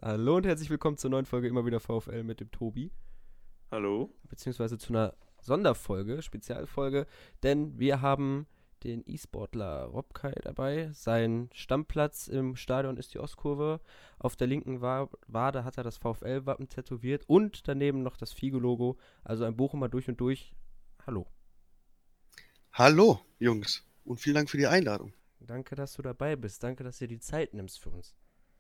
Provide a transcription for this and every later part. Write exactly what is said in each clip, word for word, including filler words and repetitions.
Hallo und herzlich willkommen zur neuen Folge Immer wieder VfL mit dem Tobi. Hallo. Beziehungsweise zu einer Sonderfolge, Spezialfolge, denn wir haben den E-Sportler Robkai dabei. Sein Stammplatz im Stadion ist die Ostkurve. Auf der linken Wa- Wade hat er das VfL-Wappen tätowiert und daneben noch das Figo-Logo. Also ein Bochumer durch und durch. Hallo. Hallo, Jungs. Und vielen Dank für die Einladung. Danke, dass du dabei bist. Danke, dass du dir die Zeit nimmst für uns.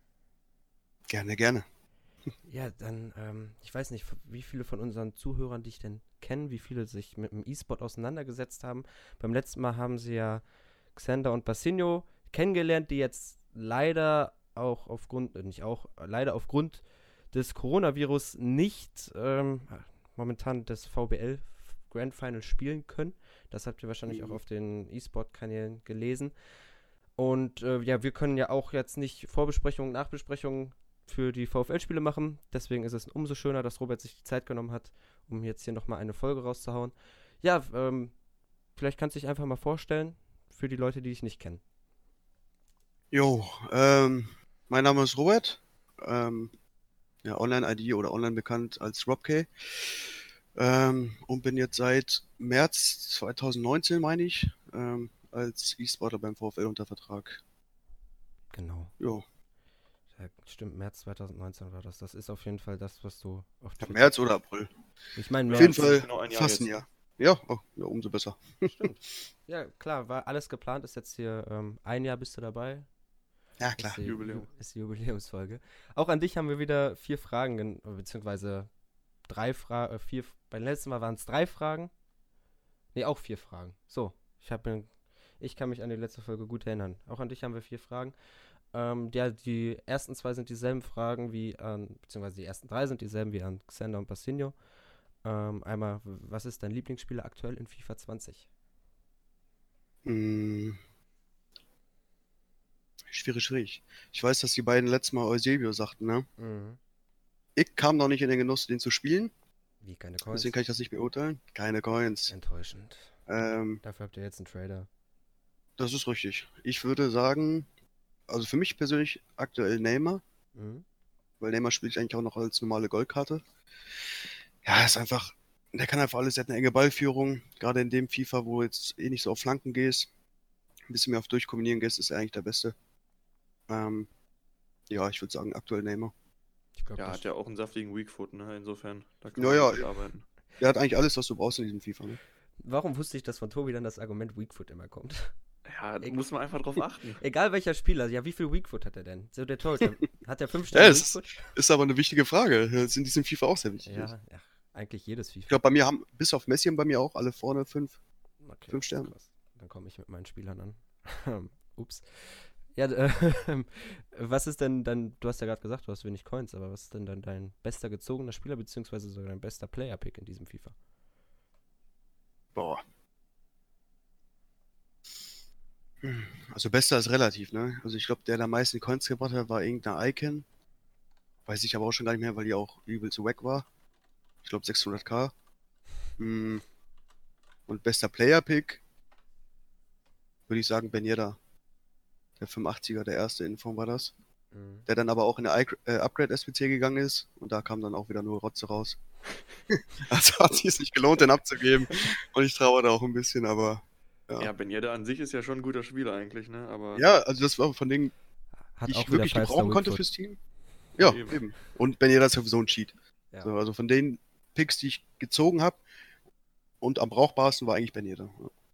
Gerne, gerne. Ja, dann, ähm, ich weiß nicht, wie viele von unseren Zuhörern dich denn kennen, wie viele sich mit dem E-Sport auseinandergesetzt haben. Beim letzten Mal haben sie ja Xander und Bassinho kennengelernt, die jetzt leider auch aufgrund, äh, nicht auch, äh, leider aufgrund des Coronavirus nicht ähm, momentan das V B L Grand Final spielen können. Das habt ihr wahrscheinlich Mhm. auch auf den E-Sport-Kanälen gelesen. Und äh, ja, wir können ja auch jetzt nicht Vorbesprechungen, Nachbesprechungen für die VfL-Spiele machen. Deswegen ist es umso schöner, dass Robert sich die Zeit genommen hat, um jetzt hier nochmal eine Folge rauszuhauen. Ja, ähm, vielleicht kannst du dich einfach mal vorstellen, für die Leute, die dich nicht kennen. Jo, ähm, mein Name ist Robert. Ähm, ja, Online-I D oder online bekannt als Robkay. Ähm, und bin jetzt seit März zweitausendneunzehn, meine ich, ähm, als E-Sportler beim VfL unter Vertrag. Genau. Jo, Ja, stimmt, März zweitausendneunzehn war das. Das ist auf jeden Fall das, was du auf ja, Twitter... März oder April. Ich meine Auf jeden März. Fall Genau ein Jahr fast ein jetzt. Jahr. Ja, oh, ja, umso besser. Stimmt. Ja, klar, war alles geplant. Ist jetzt hier ähm, ein Jahr bist du dabei. Ja, klar. Ist die, Jubiläum. Ist die Jubiläumsfolge. Auch an dich haben wir wieder vier Fragen, gen- beziehungsweise drei Fragen, äh, vier, beim letzten Mal waren es drei Fragen. Ne, auch vier Fragen. So, ich habe ich kann mich an die letzte Folge gut erinnern. Auch an dich haben wir vier Fragen. Ähm, ja, die ersten zwei sind dieselben Fragen wie an, beziehungsweise die ersten drei sind dieselben wie an Xander und Bassinho. Ähm, einmal, w- was ist dein Lieblingsspieler aktuell in FIFA zwanzig? Hm, schwierig, schwierig. Ich weiß, dass die beiden letztes Mal Eusebio sagten, ne? Mhm. Ich kam noch nicht in den Genuss, den zu spielen. Wie, keine Coins? Deswegen kann ich das nicht beurteilen. Keine Coins. Enttäuschend. Ähm, Dafür habt ihr jetzt einen Trader. das ist richtig. Ich würde sagen, also für mich persönlich aktuell Neymar, Mhm. weil Neymar spielt eigentlich auch noch als normale Goldkarte. Ja, ist einfach, der kann einfach alles, der hat eine enge Ballführung, gerade in dem FIFA, wo jetzt eh nicht so auf Flanken gehst, ein bisschen mehr auf Durchkombinieren gehst, ist er eigentlich der Beste. Ähm, ja, ich würde sagen aktuell Neymar. Ich glaube, Ja, das hat ja auch einen saftigen Weakfoot, ne? Insofern, da kann Ja, man ja. gut arbeiten. Der hat eigentlich alles, was du brauchst in diesem FIFA, ne? Warum wusste ich, dass von Tobi dann das Argument Weakfoot immer kommt? Ja, da Ich- muss man einfach drauf achten. Egal welcher Spieler, ja, wie viel Weakfoot hat er denn? So der Torhüter, hat er fünf Ja, Sterne es Weakfoot? ist aber eine wichtige Frage. Das ist in diesem FIFA auch sehr wichtig. Ja, ja, eigentlich jedes Ich FIFA. glaube, bei mir haben, bis auf Messi haben bei mir auch alle vorne fünf. Okay, fünf Sterne. krass. Dann komme ich mit meinen Spielern an. Ups. Ja, äh, was ist denn dann, du hast ja gerade gesagt, du hast wenig Coins, aber was ist denn dann dein bester gezogener Spieler, beziehungsweise sogar dein bester Player-Pick in diesem FIFA? Boah. Hm, Also bester ist relativ, ne? Also ich glaube, der, der am meisten Coins gebracht hat, war irgendein Icon. Weiß ich aber auch schon gar nicht mehr, weil die auch übel zu wack war. Ich glaube sechshunderttausend. Hm, Und bester Player-Pick würde ich sagen Ben Yedder. Der fünfundachtziger, der erste in Form war das. Mhm. Der dann aber auch in eine I- äh, Upgrade-S P C gegangen ist. Und da kam dann auch wieder nur Rotze raus. Also hat sich es nicht gelohnt, den abzugeben. Und ich trauere da auch ein bisschen, aber ja. Ja, Ben Yedder an sich ist ja schon ein guter Spieler eigentlich, ne? Aber Ja, also das war von denen, Hat die auch ich wieder wirklich Five-Star gebrauchen konnte Weakfoot. fürs Team. Ja, Ja, eben. eben. Und Ben Yedder ist sowieso ein Cheat. Ja. So, also von den Picks, die ich gezogen habe und am brauchbarsten war eigentlich Ben Yedder.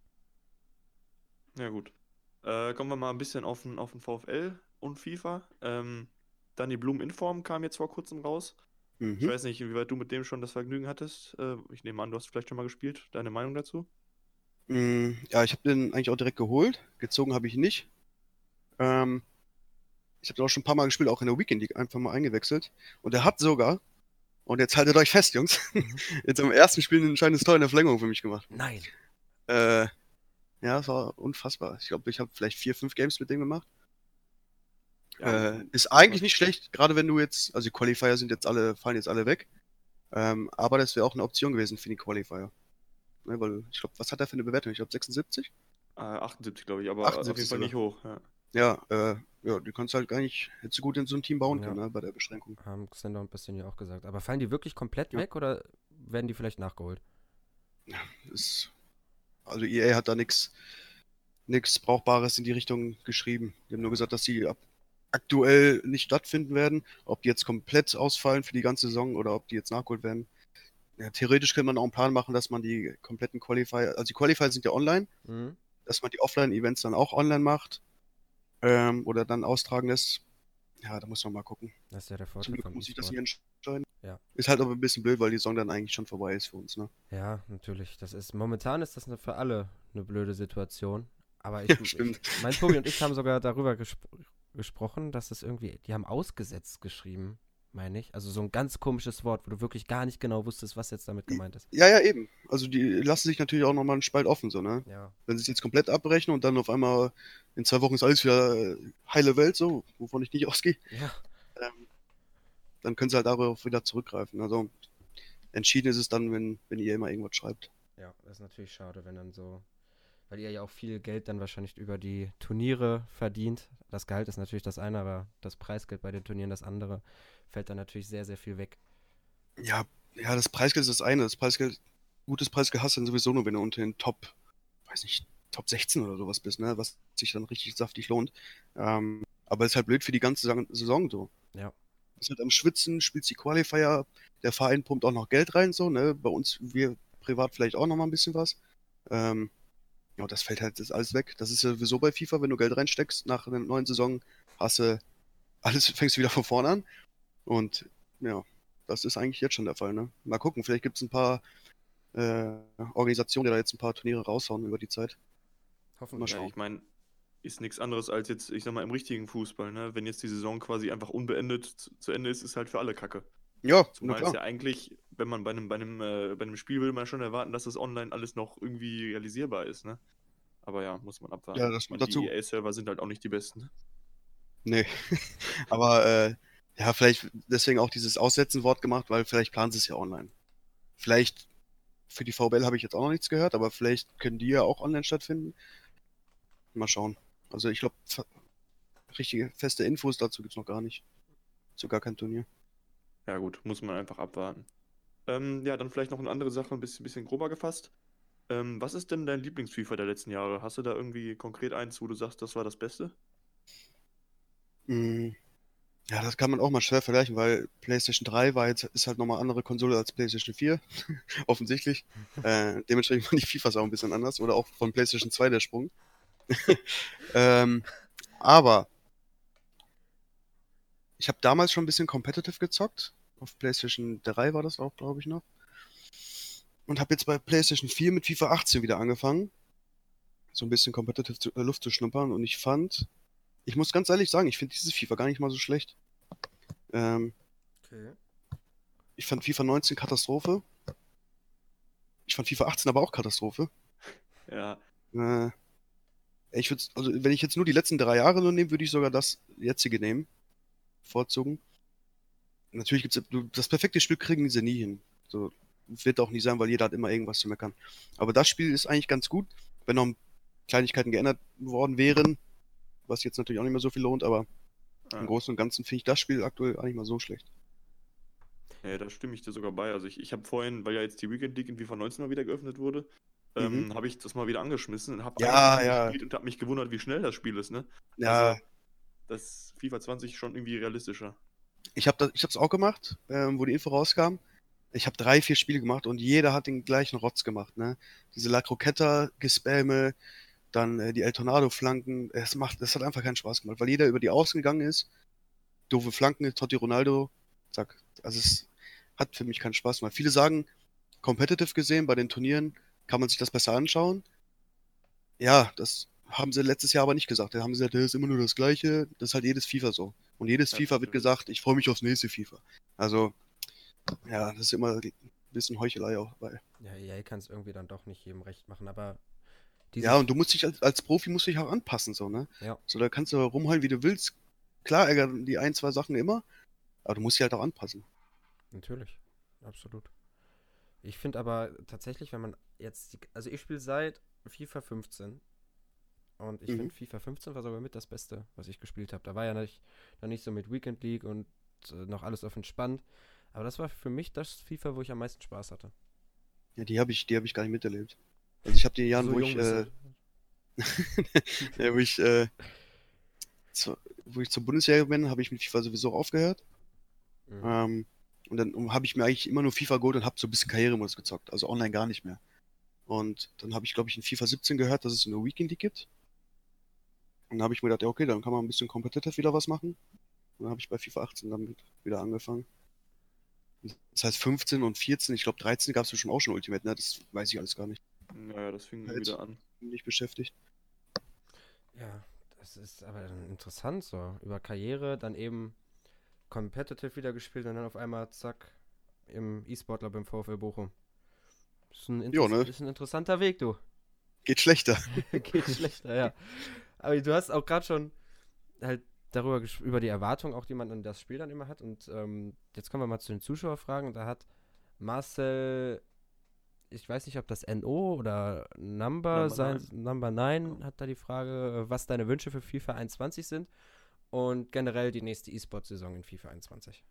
ja gut. Äh, kommen wir mal ein bisschen auf den, auf den VfL und FIFA. Ähm, Danny Blum Inform kam jetzt vor kurzem raus. Ich Mhm. weiß nicht, inwieweit du mit dem schon das Vergnügen hattest. Äh, ich nehme an, du hast vielleicht schon mal gespielt. Deine Meinung dazu? Mm, Ja, ich habe den eigentlich auch direkt geholt. Gezogen habe ich ihn nicht. Ähm, ich habe den auch schon ein paar Mal gespielt, auch in der Weekend League einfach mal eingewechselt. Und er hat sogar, und jetzt haltet euch fest, Jungs, Mhm. jetzt am ersten Spiel ein entscheidendes Tor in der Verlängerung für mich gemacht. Nein. Äh, ja, das war unfassbar. Ich glaube, ich habe vielleicht vier, fünf Games mit dem gemacht. Ja, Äh, ist eigentlich nicht schlecht, gerade wenn du jetzt, also die Qualifier sind jetzt alle, fallen jetzt alle weg. Ähm, aber das wäre auch eine Option gewesen für die Qualifier. Ne, weil ich glaube, was hat er für eine Bewertung? Ich glaube sechsundsiebzig? äh, achtundsiebzig, glaube ich, aber achtundsiebzig auf jeden Fall sogar. nicht hoch. Ja. Ja, äh, ja, du kannst halt gar nicht, hättest du gut in so ein Team bauen Ja. können, ne, bei der Beschränkung. Haben Xander und Bastion ja auch gesagt. Aber fallen die wirklich komplett Ja. weg oder werden die vielleicht nachgeholt? Ist, also E A hat da nichts nichts Brauchbares in die Richtung geschrieben. Die haben nur gesagt, dass sie ab aktuell nicht stattfinden werden. Ob die jetzt komplett ausfallen für die ganze Saison oder ob die jetzt nachgeholt werden. Ja, theoretisch könnte man auch einen Plan machen, dass man die kompletten Qualifier, also die Qualifier sind ja online, Mhm. dass man die Offline-Events dann auch online macht ähm, oder dann austragen lässt. Ja, da muss man mal gucken. Das ist ja der Zum Vorteil Glück vom muss ich das E-Sport. nicht entscheiden. Ja. Ist halt aber ein bisschen blöd, weil die Saison dann eigentlich schon vorbei ist für uns, ne? Ja, natürlich. Das ist, momentan ist das eine, für alle eine blöde Situation. Aber ich, Ja, stimmt. ich mein Tobi und ich haben sogar darüber gespr gesprochen, dass es irgendwie, die haben ausgesetzt geschrieben, meine ich. Also so ein ganz komisches Wort, wo du wirklich gar nicht genau wusstest, was jetzt damit gemeint ist. Ja, ja, eben. Also die lassen sich natürlich auch nochmal einen Spalt offen, so, ne? Ja. Wenn sie es jetzt komplett abbrechen und dann auf einmal in zwei Wochen ist alles wieder äh, heile Welt, so, wovon ich nicht ausgehe, Ja. ähm, dann können sie halt darauf wieder zurückgreifen. Also entschieden ist es dann, wenn, wenn ihr immer irgendwas schreibt. Ja, das ist natürlich schade, wenn dann so, weil ihr ja auch viel Geld dann wahrscheinlich über die Turniere verdient. Das Gehalt ist natürlich das eine, aber das Preisgeld bei den Turnieren das andere. Fällt dann natürlich sehr, sehr viel weg. Ja, ja, das Preisgeld ist das eine. Das Preisgeld, gutes Preisgeld hast du dann sowieso nur, wenn du unter den Top, weiß nicht, Top sechzehn oder sowas bist, ne? Was sich dann richtig saftig lohnt. Ähm, aber ist halt blöd für die ganze Saison- Saison so. Ja. Bist halt am Schwitzen, spielst die Qualifier, der Verein pumpt auch noch Geld rein, so, ne? Bei uns, wir privat vielleicht auch noch mal ein bisschen was. Ähm, ja, das fällt halt das alles weg. Das ist ja sowieso bei FIFA, wenn du Geld reinsteckst, nach einer neuen Saison hast du alles, fängst du wieder von vorne an. Und ja, das ist eigentlich jetzt schon der Fall, ne? Mal gucken, vielleicht gibt es ein paar äh, Organisationen, die da jetzt ein paar Turniere raushauen über die Zeit. Mal Hoffentlich. Ja, schauen. ich meine, ist nichts anderes als jetzt, ich sag mal, im richtigen Fußball, ne? Wenn jetzt die Saison quasi einfach unbeendet zu, zu Ende ist, ist halt für alle Kacke. Ja, na Zumal es klar. ja eigentlich, wenn man bei einem, bei einem, äh, bei einem Spiel will man schon erwarten, dass das online alles noch irgendwie realisierbar ist, ne? Aber ja, muss man abwarten. Ja, das Ich kommt meine, die dazu. E A-Server sind halt auch nicht die besten. Ne? Nee. Aber äh, ja, vielleicht deswegen auch dieses Aussetzen-Wort gemacht, weil vielleicht planen sie es ja online. Vielleicht für die V B L habe ich jetzt auch noch nichts gehört, aber vielleicht können die ja auch online stattfinden. Mal schauen. Also ich glaube, richtige feste Infos dazu gibt es noch gar nicht. Zu gar kein Turnier. Ja gut, muss man einfach abwarten. Ähm, ja, dann vielleicht noch eine andere Sache, ein bisschen, bisschen grober gefasst. Ähm, was ist denn dein Lieblings-FIFA der letzten Jahre? Hast du da irgendwie konkret eins, wo du sagst, das war das Beste? Mm, ja, das kann man auch mal schwer vergleichen, weil PlayStation drei war jetzt, ist halt nochmal andere Konsole als PlayStation vier. Offensichtlich. Äh, dementsprechend waren die FIFAs auch ein bisschen anders. Oder auch von PlayStation zwei der Sprung. ähm, aber ich habe damals schon ein bisschen competitive gezockt. Auf PlayStation drei war das auch, glaube ich, noch. Und habe jetzt bei PlayStation vier mit FIFA achtzehn wieder angefangen. So ein bisschen competitive zu, äh, Luft zu schnuppern. Und ich fand, ich muss ganz ehrlich sagen, ich finde dieses FIFA gar nicht mal so schlecht. Ähm, Okay. ich fand FIFA neunzehn Katastrophe. Ich fand FIFA achtzehn aber auch Katastrophe. Ja, Äh, ich würde, also wenn ich jetzt nur die letzten drei Jahre nur nehme, würde ich sogar das jetzige nehmen. Vorzogen. Natürlich gibt's das perfekte Spiel kriegen sie nie hin. So wird auch nie sein, weil jeder hat immer irgendwas zu meckern. Aber das Spiel ist eigentlich ganz gut, wenn noch Kleinigkeiten geändert worden wären, was jetzt natürlich auch nicht mehr so viel lohnt, aber ja. im Großen und Ganzen finde ich das Spiel aktuell auch nicht mal so schlecht. Ja, da stimme ich dir sogar bei. Also ich, ich habe vorhin, weil ja jetzt die Weekend League in FIFA neunzehn mal wieder geöffnet wurde, Mhm. ähm, habe ich das mal wieder angeschmissen und habe Ja, eine Minute ja. gespielt und habe mich gewundert, wie schnell das Spiel ist, ne? Ja, Also das FIFA zwanzig schon irgendwie realistischer. ich habe das, ich habe es auch gemacht, ähm, wo die Info rauskam. Ich habe drei, vier Spiele gemacht und jeder hat den gleichen Rotz gemacht, ne? Diese La Croqueta Gespamme, dann äh, die El Tornado Flanken. Es macht, das hat einfach keinen Spaß gemacht, weil jeder über die Außen gegangen ist. Doofe Flanken, Totti Ronaldo, zack. Also es hat für mich keinen Spaß gemacht. Viele sagen, competitive gesehen bei den Turnieren kann man sich das besser anschauen. Ja, das haben sie letztes Jahr aber nicht gesagt. Da haben sie gesagt, das ist immer nur das Gleiche. Das ist halt jedes FIFA so. Und jedes Ja, FIFA wird stimmt. gesagt, ich freue mich aufs nächste FIFA. Also, ja, das ist immer ein bisschen Heuchelei auch dabei. Ja, E A kann es irgendwie dann doch nicht jedem recht machen, aber dieses, Ja, und du musst dich als, als Profi musst dich auch anpassen, so, ne? ja, So, da kannst du rumheulen, wie du willst. Klar ärgern die ein, zwei Sachen immer, aber du musst dich halt auch anpassen. natürlich, absolut. Ich finde aber tatsächlich, wenn man jetzt, die, also ich spiele seit FIFA fünfzehn Und ich Mhm. finde, FIFA fünfzehn war sogar mit das Beste, was ich gespielt habe. Da war ja nicht, noch nicht so mit Weekend League und äh, noch alles auf entspannt. Aber das war für mich das FIFA, wo ich am meisten Spaß hatte. Ja, die habe ich, die habe ich gar nicht miterlebt. Also ich habe die Jahren, So wo jung ich, bist äh, du. ja, wo ich, äh, zu, wo ich zur Bundeswehr bin, habe ich mit FIFA sowieso aufgehört. Mhm. Ähm, und dann habe ich mir eigentlich immer nur FIFA geholt und habe so ein bisschen Karrieremodus gezockt. Also online gar nicht mehr. Und dann habe ich, glaube ich, in FIFA siebzehn gehört, dass es so eine Weekend League gibt. Und dann habe ich mir gedacht, ja, okay, dann kann man ein bisschen competitive wieder was machen. Und dann habe ich bei FIFA achtzehn damit wieder angefangen. Das heißt fünfzehn und vierzehn, ich glaube dreizehn gab es bestimmt auch schon Ultimate, ne? Das weiß ich alles gar nicht. Naja, das fing Halt. wieder an. Bin nicht beschäftigt. Ja, das ist aber dann interessant so. Über Karriere, dann eben competitive wieder gespielt und dann auf einmal zack im E-Sportler beim VfL Bochum. Ist ein, Jo, Interess ne? ist ein interessanter Weg, du. Geht schlechter. Geht schlechter, ja. Aber du hast auch gerade schon halt darüber ges- über die Erwartung auch, die man an das Spiel dann immer hat. Und ähm, jetzt kommen wir mal zu den Zuschauerfragen. Da hat Marcel, ich weiß nicht, ob das N O oder Number Number sein, nine. Number neun hat da die Frage, äh, was deine Wünsche für FIFA einundzwanzig sind und generell die nächste E-Sport-Saison in FIFA einundzwanzig.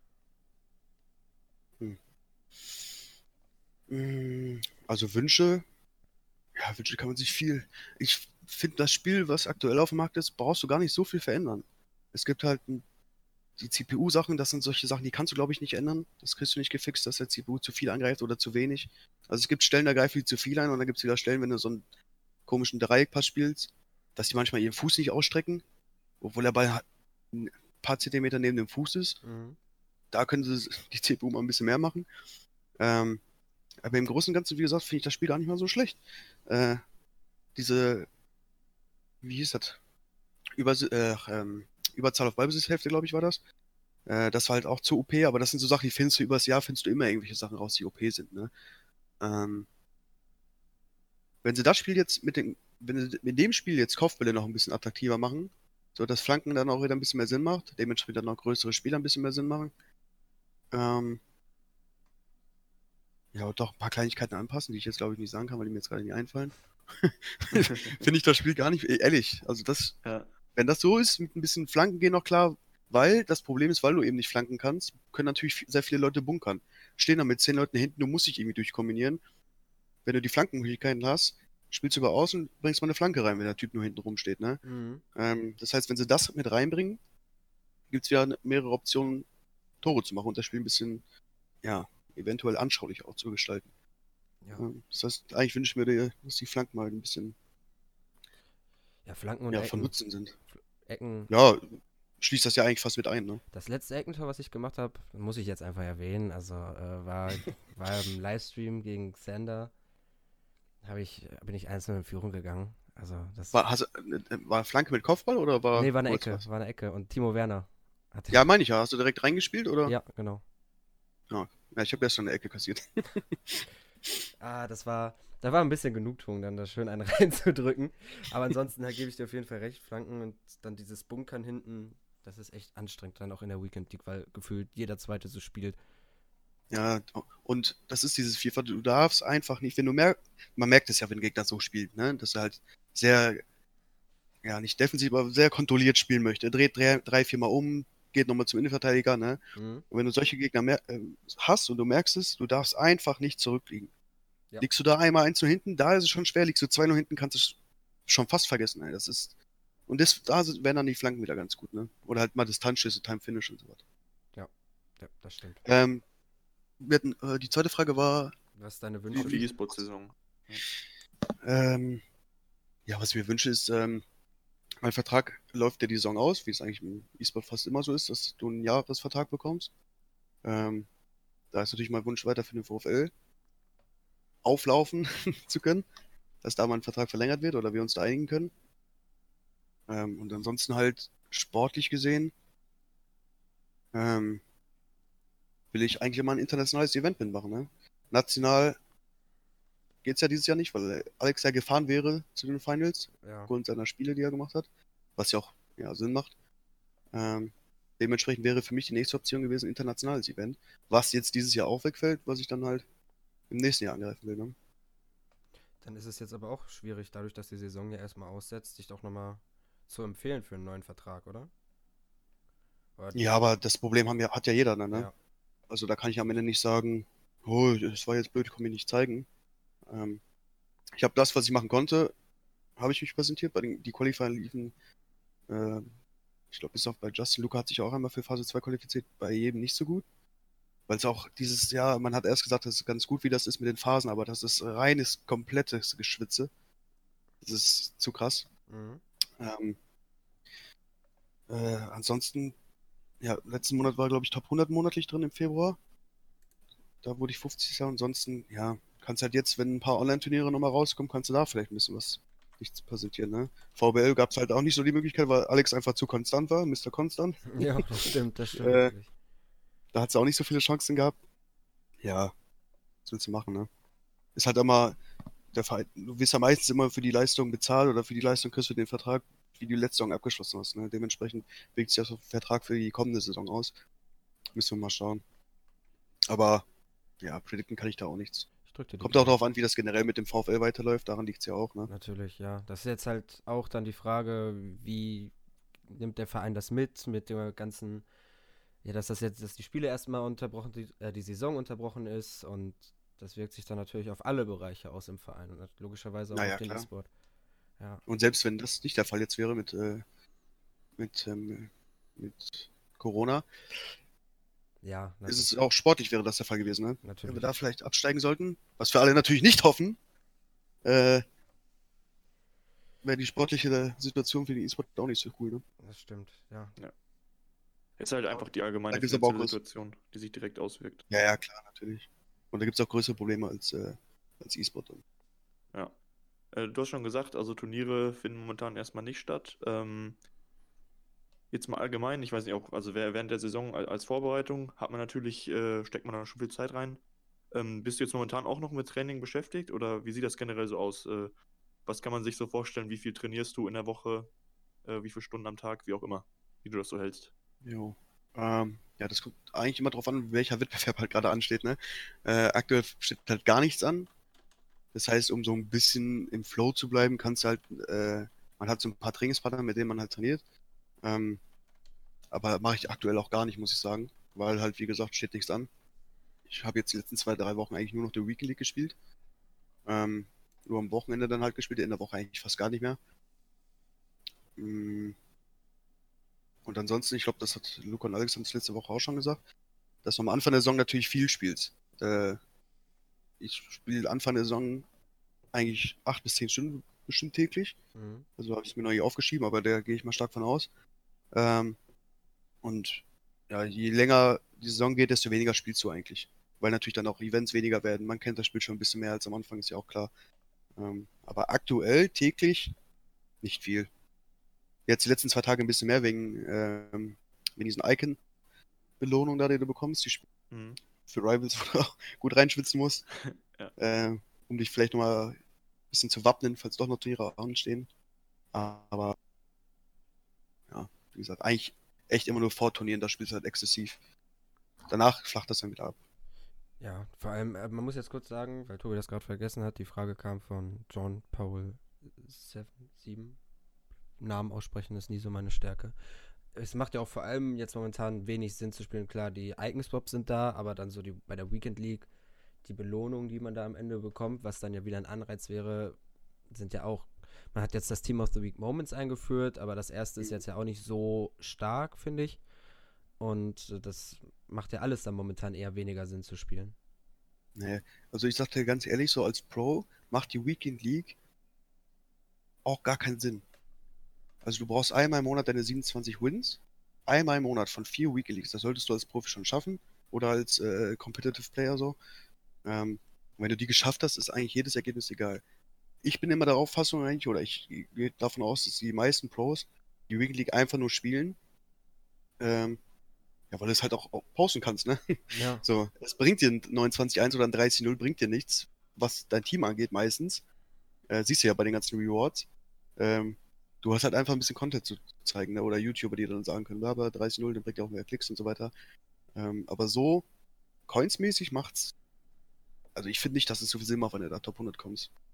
Mm, Also Wünsche, ja, Wünsche kann man sich viel. Ich finde, das Spiel, was aktuell auf dem Markt ist, brauchst du gar nicht so viel verändern. Es gibt halt ein, die C P U-Sachen, das sind solche Sachen, die kannst du, glaube ich, nicht ändern. Das kriegst du nicht gefixt, dass der C P U zu viel angreift oder zu wenig. Also es gibt Stellen, da greifen die zu viel ein und dann gibt es wieder Stellen, wenn du so einen komischen Dreieckpass spielst, dass die manchmal ihren Fuß nicht ausstrecken, obwohl der Ball halt ein paar Zentimeter neben dem Fuß ist. Mhm. Da können sie die C P U mal ein bisschen mehr machen. Ähm, aber im Großen und Ganzen, wie gesagt, finde ich das Spiel gar nicht mal so schlecht. Äh, diese, wie hieß das? Über, äh, ähm, Überzahl auf Ballbesitzhälfte, glaube ich, war das. Äh, das war halt auch zu O P, aber das sind so Sachen, die findest du übers Jahr, findest du immer irgendwelche Sachen raus, die O P sind, ne? Ähm, wenn sie das Spiel jetzt mit dem, wenn sie mit dem Spiel jetzt Kopfbälle noch ein bisschen attraktiver machen, so dass Flanken dann auch wieder ein bisschen mehr Sinn macht, dementsprechend dann noch größere Spieler ein bisschen mehr Sinn machen, ähm, ja, und doch ein paar Kleinigkeiten anpassen, die ich jetzt glaube ich nicht sagen kann, weil die mir jetzt gerade nicht einfallen. Finde ich das Spiel gar nicht, ehrlich. Also das, Ja. wenn das so ist, mit ein bisschen Flanken gehen noch klar, weil das Problem ist, weil du eben nicht flanken kannst, können natürlich sehr viele Leute bunkern. Stehen da mit zehn Leuten hinten, du musst dich irgendwie durchkombinieren. Wenn du die Flankenmöglichkeiten hast, spielst du über außen, bringst mal eine Flanke rein, wenn der Typ nur hinten rumsteht, ne? Mhm. Ähm, das heißt, wenn sie das mit reinbringen, gibt es wieder mehrere Optionen, Tore zu machen und das Spiel ein bisschen, ja, eventuell anschaulich auch zu gestalten. Ja. Ähm, das heißt, eigentlich wünsche ich mir, die- dass die Flanken mal ein bisschen ja, Flanken und ja, von Ecken. Nutzen sind. Ecken. Ja, schließt das ja eigentlich fast mit ein, ne? Das letzte Eckentor, was ich gemacht habe, muss ich jetzt einfach erwähnen. Also äh, war, war im Livestream gegen Xander. Hab ich, bin ich eins null in Führung gegangen. Also das. War, hast, du- äh, war Flanke mit Kopfball oder war Nee, war eine kurz Ecke. was? War eine Ecke. Und Timo Werner hatte. Ja, meine ich ja. Hast du direkt reingespielt oder? Ja, genau. Ja, ja ich habe gestern eine Ecke kassiert. Ah, das war. Da war ein bisschen Genugtuung, dann da schön einen reinzudrücken. Aber ansonsten da gebe ich dir auf jeden Fall recht. Flanken und dann dieses Bunkern hinten, das ist echt anstrengend, dann auch in der Weekend League, weil gefühlt jeder Zweite so spielt. Ja, und das ist dieses FIFA, du darfst einfach nicht, wenn du merkst, man merkt es ja, wenn ein Gegner so spielt, ne, dass er halt sehr, ja, nicht defensiv, aber sehr kontrolliert spielen möchte. Er dreht drei, drei viermal um, geht nochmal zum Innenverteidiger, ne. Mhm. Und wenn du solche Gegner mer äh, hast und du merkst es, du darfst einfach nicht zurückliegen. Ja. Liegst du da einmal eins nur hinten, da ist es schon schwer, liegst du zwei nur hinten, kannst du es schon fast vergessen, ey. Das ist, und das, da sind- wären dann die Flanken wieder ganz gut, ne. Oder halt mal Distanzschüsse, Time Finish und so weiter. Ja, das stimmt. Ähm, wir hatten, äh, die zweite Frage war, Was ist deine Für Wünsche? die E-Sport-Saison. Ähm, ja, was ich mir wünsche, ist, ähm, mein Vertrag läuft ja die Saison aus, wie es eigentlich im E-Sport fast immer so ist, dass du einen Jahresvertrag bekommst. Ähm, da ist natürlich mein Wunsch weiter für den VfL auflaufen zu können, dass da mein Vertrag verlängert wird oder wir uns da einigen können. Ähm, und ansonsten halt sportlich gesehen, ähm, will ich eigentlich immer ein internationales Event mitmachen, ne? National geht's ja dieses Jahr nicht, weil Alex ja gefahren wäre zu den Finals, Ja. aufgrund seiner Spiele, die er gemacht hat, was ja auch ja, Sinn macht. Ähm, dementsprechend wäre für mich die nächste Option gewesen, ein internationales Event, was jetzt dieses Jahr auch wegfällt, was ich dann halt im nächsten Jahr angreifen will. Ne? Dann ist es jetzt aber auch schwierig, dadurch, dass die Saison ja erstmal aussetzt, dich doch nochmal zu empfehlen für einen neuen Vertrag, oder? Oder Ja, aber das Problem haben ja, hat ja jeder dann, ne? ja. Also da kann ich am Ende nicht sagen, oh, das war jetzt blöd, ich kann mich nicht zeigen. Ähm, ich habe das, was ich machen konnte, habe ich mich präsentiert. Bei den, die Qualifier liefen, äh, ich glaube, bis auf bei Justin Luca hat sich auch einmal für Phase zwei qualifiziert, bei jedem nicht so gut. Weil es auch dieses, ja, man hat erst gesagt, das ist ganz gut, wie das ist mit den Phasen, aber das ist reines, komplettes Geschwitze. Das ist zu krass. Mhm. Ähm, äh, ansonsten, ja, letzten Monat war, glaube ich, Top hundert monatlich drin im Februar. Da wurde ich fünfzig. Ansonsten, ja, kannst halt jetzt, wenn ein paar Online-Turniere nochmal rauskommen, kannst du da vielleicht ein bisschen was nichts präsentieren, ne? V B L gab es halt auch nicht so die Möglichkeit, weil Alex einfach zu konstant war, Mister Konstant. Ja, das stimmt, das stimmt Äh, natürlich. Da hat es auch nicht so viele Chancen gehabt. Ja, was willst du machen, ne? Ist halt immer, der Verein, du wirst ja meistens immer für die Leistung bezahlt oder für die Leistung kriegst du den Vertrag, wie du die letzte Saison abgeschlossen hast, ne? Dementsprechend wirkt sich das auf den Vertrag für die kommende Saison aus. Müssen wir mal schauen. Aber, ja, predikten kann ich da auch nichts. Ich drück dir die Kommt auch Daumen. darauf an, wie das generell mit dem VfL weiterläuft, daran liegt es ja auch, ne? Natürlich, ja. Das ist jetzt halt auch dann die Frage, wie nimmt der Verein das mit, mit der ganzen, ja, dass das jetzt, dass die Spiele erstmal unterbrochen, die, äh, die Saison unterbrochen ist und das wirkt sich dann natürlich auf alle Bereiche aus im Verein und logischerweise auch Naja, auf den klar. E-Sport. Ja, Und selbst wenn das nicht der Fall jetzt wäre mit, äh, mit, ähm, mit Corona, ja, ist natu- es auch sportlich wäre das der Fall gewesen, ne? Wenn wir natürlich. da vielleicht absteigen sollten, was wir alle natürlich nicht hoffen, äh, wäre die sportliche Situation für den E-Sport auch nicht so cool, ne? Das stimmt, ja. Ist halt einfach die allgemeine Da gibt's aber auch finanzielle größ- Situation, die sich direkt auswirkt. Ja, ja, klar, natürlich. Und da gibt es auch größere Probleme als, äh, als E-Sport dann. Ja. Äh, du hast schon gesagt, also Turniere finden momentan erstmal nicht statt. Ähm, jetzt mal allgemein, ich weiß nicht, auch, also wer- während der Saison al- als Vorbereitung hat man natürlich, äh, steckt man da schon viel Zeit rein. Ähm, bist du jetzt momentan auch noch mit Training beschäftigt oder wie sieht das generell so aus? Äh, was kann man sich so vorstellen? Wie viel trainierst du in der Woche? Äh, wie viele Stunden am Tag? Wie auch immer, wie du das so hältst. Jo. Ähm, ja, das kommt eigentlich immer drauf an, welcher Wettbewerb halt gerade ansteht, ne? Äh, aktuell steht halt gar nichts an. Das heißt, um so ein bisschen im Flow zu bleiben, kannst du halt, äh, man hat so ein paar Trainingspartner, mit denen man halt trainiert. Ähm, aber mache ich aktuell auch gar nicht, muss ich sagen. Weil halt, wie gesagt, steht nichts an. Ich habe jetzt die letzten zwei, drei Wochen eigentlich nur noch die Weekend League gespielt. Ähm, nur am Wochenende dann halt gespielt, in der Woche eigentlich fast gar nicht mehr. Mm, Und ansonsten, ich glaube, das hat Luca und Alex haben es letzte Woche auch schon gesagt, dass du am Anfang der Saison natürlich viel spielst. Äh, ich spiele Anfang der Saison eigentlich acht bis zehn Stunden bestimmt täglich. Mhm. Also habe ich es mir noch nicht aufgeschrieben, aber da gehe ich mal stark von aus. Ähm, und ja, je länger die Saison geht, desto weniger spielst du eigentlich. Weil natürlich dann auch Events weniger werden. Man kennt das Spiel schon ein bisschen mehr als am Anfang, ist ja auch klar. Ähm, aber aktuell täglich nicht viel. Jetzt die letzten zwei Tage ein bisschen mehr wegen, ähm, wegen diesen Icon-Belohnungen da, die du bekommst, die Sp- Mhm. für Rivals, wo du auch gut reinschwitzen musst. Ja. äh, um dich vielleicht nochmal ein bisschen zu wappnen, falls doch noch Turniere anstehen. Aber ja, wie gesagt, eigentlich echt immer nur vor Turnieren, da spielst du halt exzessiv. Danach flacht das dann wieder ab. Ja, vor allem, äh, man muss jetzt kurz sagen, weil Tobi das gerade vergessen hat, die Frage kam von John Powell sieben. Namen aussprechen ist nie so meine Stärke. Es macht ja auch vor allem jetzt momentan wenig Sinn zu spielen. Klar, die Icon-Swaps sind da, aber dann so die bei der Weekend League, die Belohnung, die man da am Ende bekommt, was dann ja wieder ein Anreiz wäre, sind ja auch, man hat jetzt das Team of the Week Moments eingeführt, aber das erste ist jetzt ja auch nicht so stark, finde ich. Und äh, das macht ja alles dann momentan eher weniger Sinn zu spielen. Nee, also ich sag dir ganz ehrlich, so als Pro macht die Weekend League auch gar keinen Sinn. Also du brauchst einmal im Monat deine siebenundzwanzig Wins, einmal im Monat von vier Weekend Leagues. Das solltest du als Profi schon schaffen oder als äh, Competitive Player so. Ähm, und wenn du die geschafft hast, ist eigentlich jedes Ergebnis egal. Ich bin immer der Auffassung eigentlich, oder ich gehe davon aus, dass die meisten Pros die Weekend League einfach nur spielen, ähm, ja, weil du es halt auch, auch posten kannst, ne? Ja, So, es bringt dir ein neunundzwanzig eins oder ein dreißig null, bringt dir nichts, was dein Team angeht meistens. Äh, siehst du ja bei den ganzen Rewards. Ähm, du hast halt einfach ein bisschen Content zu zeigen, ne? Oder YouTuber, die dann sagen können, aber dreißig null, dann bringt ja auch mehr Klicks und so weiter. Ähm, aber so, coinsmäßig macht's. Also ich finde nicht, dass es so viel Sinn macht, wenn du da Top hundert kommst.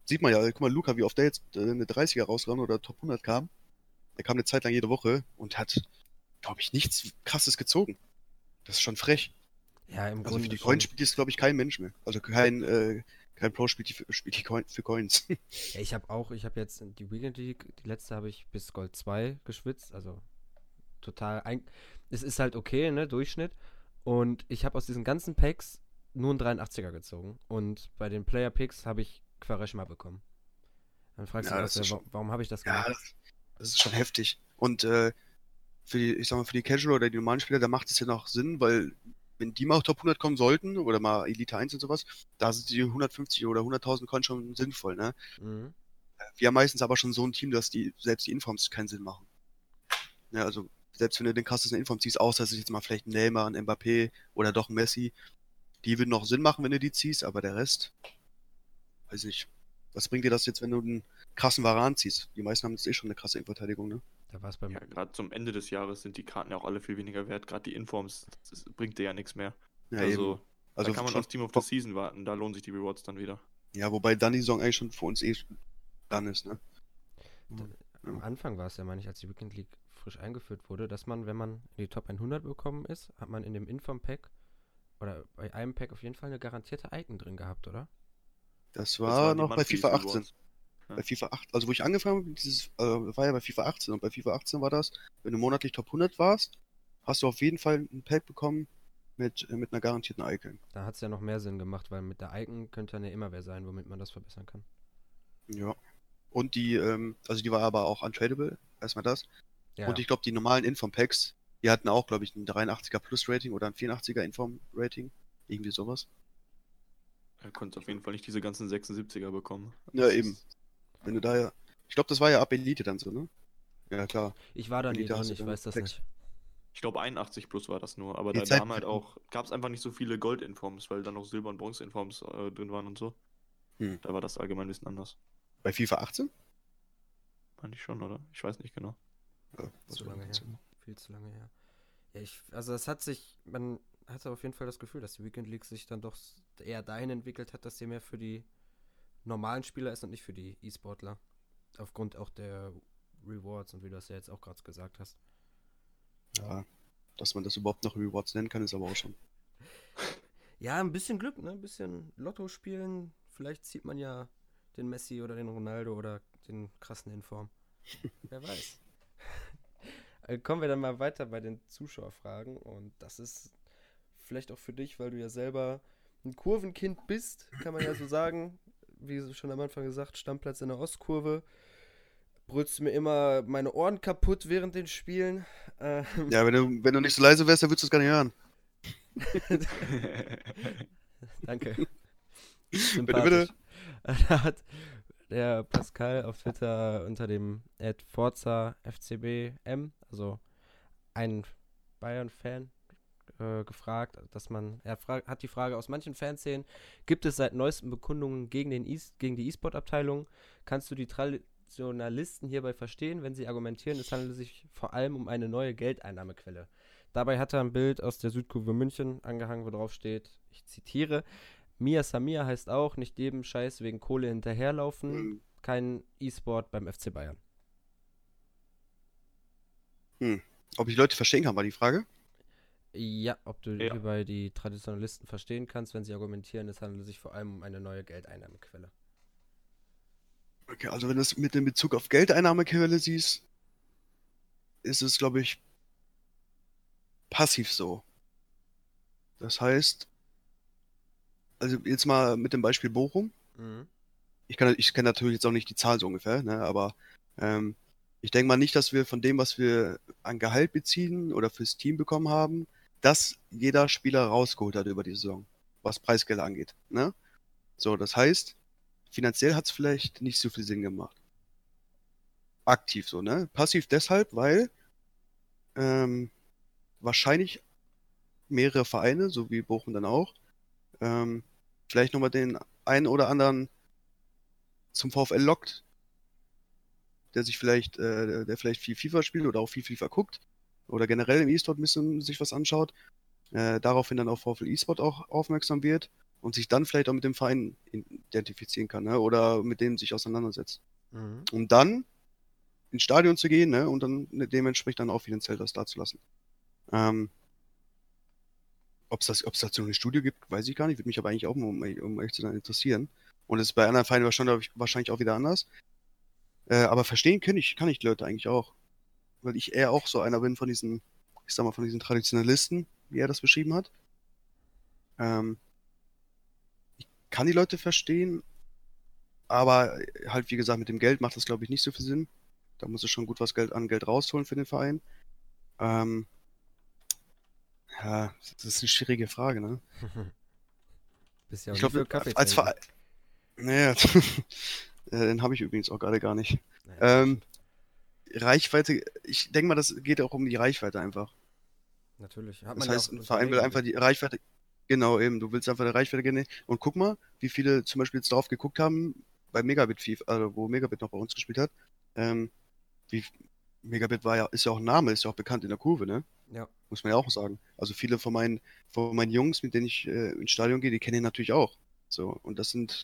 Sieht man ja, guck mal, Luca, wie oft der jetzt äh, eine dreißiger rausgerannt oder Top hundert kam. Der kam eine Zeit lang jede Woche und hat, glaube ich, nichts Krasses gezogen. Das ist schon frech. Ja, im Also Grunde für die schon. Coins spielt jetzt, glaube ich, kein Mensch mehr. Also kein, äh, kein Pro spielt die, für, spielt die Coin, für Coins. Ja, ich habe auch, ich habe jetzt die Weekend League, die letzte habe ich bis Gold zwei geschwitzt, also total, ein, es ist halt okay, ne, Durchschnitt. Und ich habe aus diesen ganzen Packs nur einen dreiundachtziger gezogen. Und bei den Player Picks habe ich Quaresma bekommen. Dann fragst Ja, du das dich, ist wa- schon- warum habe ich das Ja, gemacht? das, das ist schon heftig. Und äh, für die, ich sag mal, für die Casual oder die normalen Spieler, da macht es ja noch Sinn, weil wenn die mal auf Top hundert kommen sollten oder mal Elite eins und sowas, da sind die hundertfünfzig oder hunderttausend Coins schon sinnvoll, ne? Mhm. Wir haben meistens aber schon so ein Team, dass die selbst die Informs keinen Sinn machen. Ja, also selbst wenn du den krassesten Inform ziehst, außer es ist jetzt mal vielleicht ein Neymar, ein Mbappé oder doch ein Messi, die würden noch Sinn machen, wenn du die ziehst, aber der Rest, weiß ich. Was bringt dir das jetzt, wenn du einen krassen Varan ziehst? Die meisten haben jetzt eh schon eine krasse Innenverteidigung, ne? Da war es beim. Ja, gerade zum Ende des Jahres sind die Karten ja auch alle viel weniger wert. Gerade die Informs, das ist, bringt dir ja nichts mehr. Ja, also, eben. Also da kann man schon, aufs Team of the Season warten. Da lohnen sich die Rewards dann wieder. ja, wobei dann die Saison eigentlich schon für uns eh dran ist, ne? Am Ja. Anfang war es ja, meine ich, als die Weekend League frisch eingeführt wurde, dass man, wenn man in die Top hundert bekommen ist, hat man in dem Inform-Pack oder bei einem Pack auf jeden Fall eine garantierte Icon drin gehabt, oder? Das Das war waren die noch bei Monthly FIFA achtzehn. Rewards. Ja. Bei FIFA acht, also wo ich angefangen habe, dieses, äh, war ja bei FIFA achtzehn und bei FIFA achtzehn war das, wenn du monatlich Top hundert warst, hast du auf jeden Fall ein Pack bekommen mit, äh, mit einer garantierten Icon. Da hat es ja noch mehr Sinn gemacht, weil mit der Icon könnte dann ja immer wer sein, womit man das verbessern kann. Ja. Und die, ähm, also die war aber auch untradable, erstmal das. Ja, Und ich glaube, die normalen Inform-Packs, die hatten auch, glaube ich, ein dreiundachtziger Plus-Rating oder ein vierundachtziger Inform-Rating. Irgendwie sowas. Er konnte auf jeden Fall nicht diese ganzen sechsundsiebziger bekommen. Ja, Das eben. ist- Wenn du da ja. Ich glaube, das war ja ab Elite dann so, ne? Ja, klar. ich war da nie Elite hast drin, du ich dann weiß das sechs. nicht. Ich glaube einundachtzig plus war das nur, aber Die da, da Zeit- haben halt auch, gab es einfach nicht so viele Gold-Informs, weil da noch Silber- und Bronze-Informs äh, drin waren und so. Hm. Da war das allgemein ein bisschen anders. Bei FIFA achtzehn? Fand ich schon, oder? Ich weiß nicht genau. Ja, was Zu war lange das her. denn? Viel zu lange her. Ja, ich, also es hat sich, man hatte auf jeden Fall das Gefühl, dass die Weekend League sich dann doch s- eher dahin entwickelt hat, dass sie mehr für die normalen Spieler ist und nicht für die E-Sportler. Aufgrund auch der Rewards und wie du das ja jetzt auch gerade gesagt hast. Ja, dass man das überhaupt noch Rewards nennen kann, ist aber auch schon. Ja, ein bisschen Glück, ne? Ein bisschen Lotto spielen. Vielleicht zieht man ja den Messi oder den Ronaldo oder den krassen Inform. Wer weiß. Äh, Kommen wir dann mal weiter bei den Zuschauerfragen. Und das ist vielleicht auch für dich, weil du ja selber ein Kurvenkind bist, kann man ja so sagen. Wie schon am Anfang gesagt, Stammplatz in der Ostkurve. Brüllst du mir immer meine Ohren kaputt während den Spielen. Ähm, Ja, wenn du, wenn du nicht so leise wärst, dann würdest du es gar nicht hören. Danke. Bitte, bitte. Sympathisch. Da hat der Pascal auf Twitter unter dem Ad Forza F C B M, also ein Bayern-Fan, äh, gefragt, dass man, er frag, hat die Frage, aus manchen Fanszenen gibt es seit neuesten Bekundungen gegen, den e gegen die E-Sport-Abteilung, kannst du die Traditionalisten hierbei verstehen, wenn sie argumentieren, es handelt sich vor allem um eine neue Geldeinnahmequelle. Dabei hat er ein Bild aus der Südkurve München angehangen, wo drauf steht, ich zitiere, Mia Samia heißt auch, nicht jedem Scheiß wegen Kohle hinterherlaufen, Hm. kein E-Sport beim F C Bayern. Ob ich Leute verstehen kann, war die Frage. Ja, ob du Ja. hierbei die Traditionalisten verstehen kannst, wenn sie argumentieren, es handelt sich vor allem um eine neue Geldeinnahmequelle. Okay, also wenn du es mit dem Bezug auf Geldeinnahmequelle siehst, ist es, glaube ich, passiv so. Das heißt, also jetzt mal mit dem Beispiel Bochum. Mhm. Ich kann, ich kenne natürlich jetzt auch nicht die Zahl so ungefähr, ne, aber ähm, ich denke mal nicht, dass wir von dem, was wir an Gehalt beziehen oder fürs Team bekommen haben, dass jeder Spieler rausgeholt hat über die Saison, was Preisgelder angeht. Ne? So, das heißt, finanziell hat es vielleicht nicht so viel Sinn gemacht. Aktiv so, ne? Passiv deshalb, weil ähm, wahrscheinlich mehrere Vereine, so wie Bochum dann auch, ähm, vielleicht nochmal den einen oder anderen zum VfL lockt, der sich vielleicht, äh, der vielleicht viel FIFA spielt oder auch viel FIFA guckt oder generell im E-Sport ein bisschen sich was anschaut, äh, daraufhin dann auf VfL E-Sport auch aufmerksam wird und sich dann vielleicht auch mit dem Verein in, identifizieren kann, ne? Oder mit denen sich auseinandersetzt. Mhm. Um dann ins Stadion zu gehen, ne? Und dann ne, dementsprechend dann auch wieder ein Zelt was dazulassen. Ähm, ob es das, ob's dazu ein Studio gibt, weiß ich gar nicht. Würde mich aber eigentlich auch, um, um ehrlich zu sein, interessieren. Und es ist bei anderen Vereinen wahrscheinlich, wahrscheinlich auch wieder anders. Äh, aber verstehen kann ich, kann ich die Leute eigentlich auch. Weil ich eher auch so einer bin von diesen, ich sag mal, von diesen Traditionalisten, wie er das beschrieben hat. Ähm, ich kann die Leute verstehen, aber halt, wie gesagt, mit dem Geld macht das, glaube ich, nicht so viel Sinn. Da muss es schon gut was Geld an Geld rausholen für den Verein. Ähm, ja, das ist eine schwierige Frage, ne? Bist ja auch Ich nicht glaube, für Kaffee als trinken. Verein. Naja, den habe ich übrigens auch gerade gar nicht. Naja, Ähm, Reichweite, ich denke mal, das geht auch um die Reichweite einfach. natürlich. Hat Das man ja heißt, auch ein unter Verein will Megabit. einfach die Reichweite, genau eben, du willst einfach eine Reichweite generieren. Und guck mal, wie viele zum Beispiel jetzt drauf geguckt haben, bei Megabit FIFA, also wo Megabit noch bei uns gespielt hat. Ähm, wie Megabit war ja, ist ja auch ein Name, ist ja auch bekannt in der Kurve, ne? Ja, Muss man ja auch sagen. Also viele von meinen, von meinen Jungs, mit denen ich äh, ins Stadion gehe, die kennen ihn natürlich auch. So, und das sind,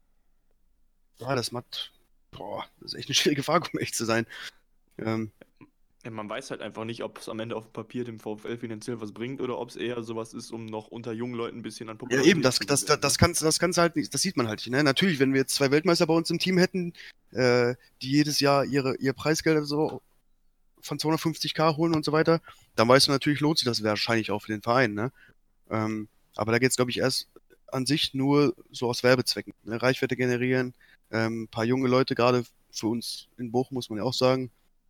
ja, das macht, boah, das ist echt eine schwierige Frage, um echt zu sein. Ähm, Ja, man weiß halt einfach nicht, ob es am Ende auf dem Papier dem VfL finanziell was bringt oder ob es eher sowas ist, um noch unter jungen Leuten ein bisschen an Ja, Popularität eben, das, zu das, das, gewinnen, das ne? kannst, das kannst du halt nicht, das sieht man halt nicht, ne? Natürlich, wenn wir jetzt zwei Weltmeister bei uns im Team hätten, äh, die jedes Jahr ihre, ihr Preisgeld so von zweihundertfünfzig K holen und so weiter, dann weißt du natürlich, lohnt sich das wahrscheinlich auch für den Verein, ne? Ähm, aber da geht es, glaube ich, erst an sich nur so aus Werbezwecken, ne? Reichweite generieren, ähm, ein paar junge Leute, gerade für uns in Bochum, muss man ja auch sagen,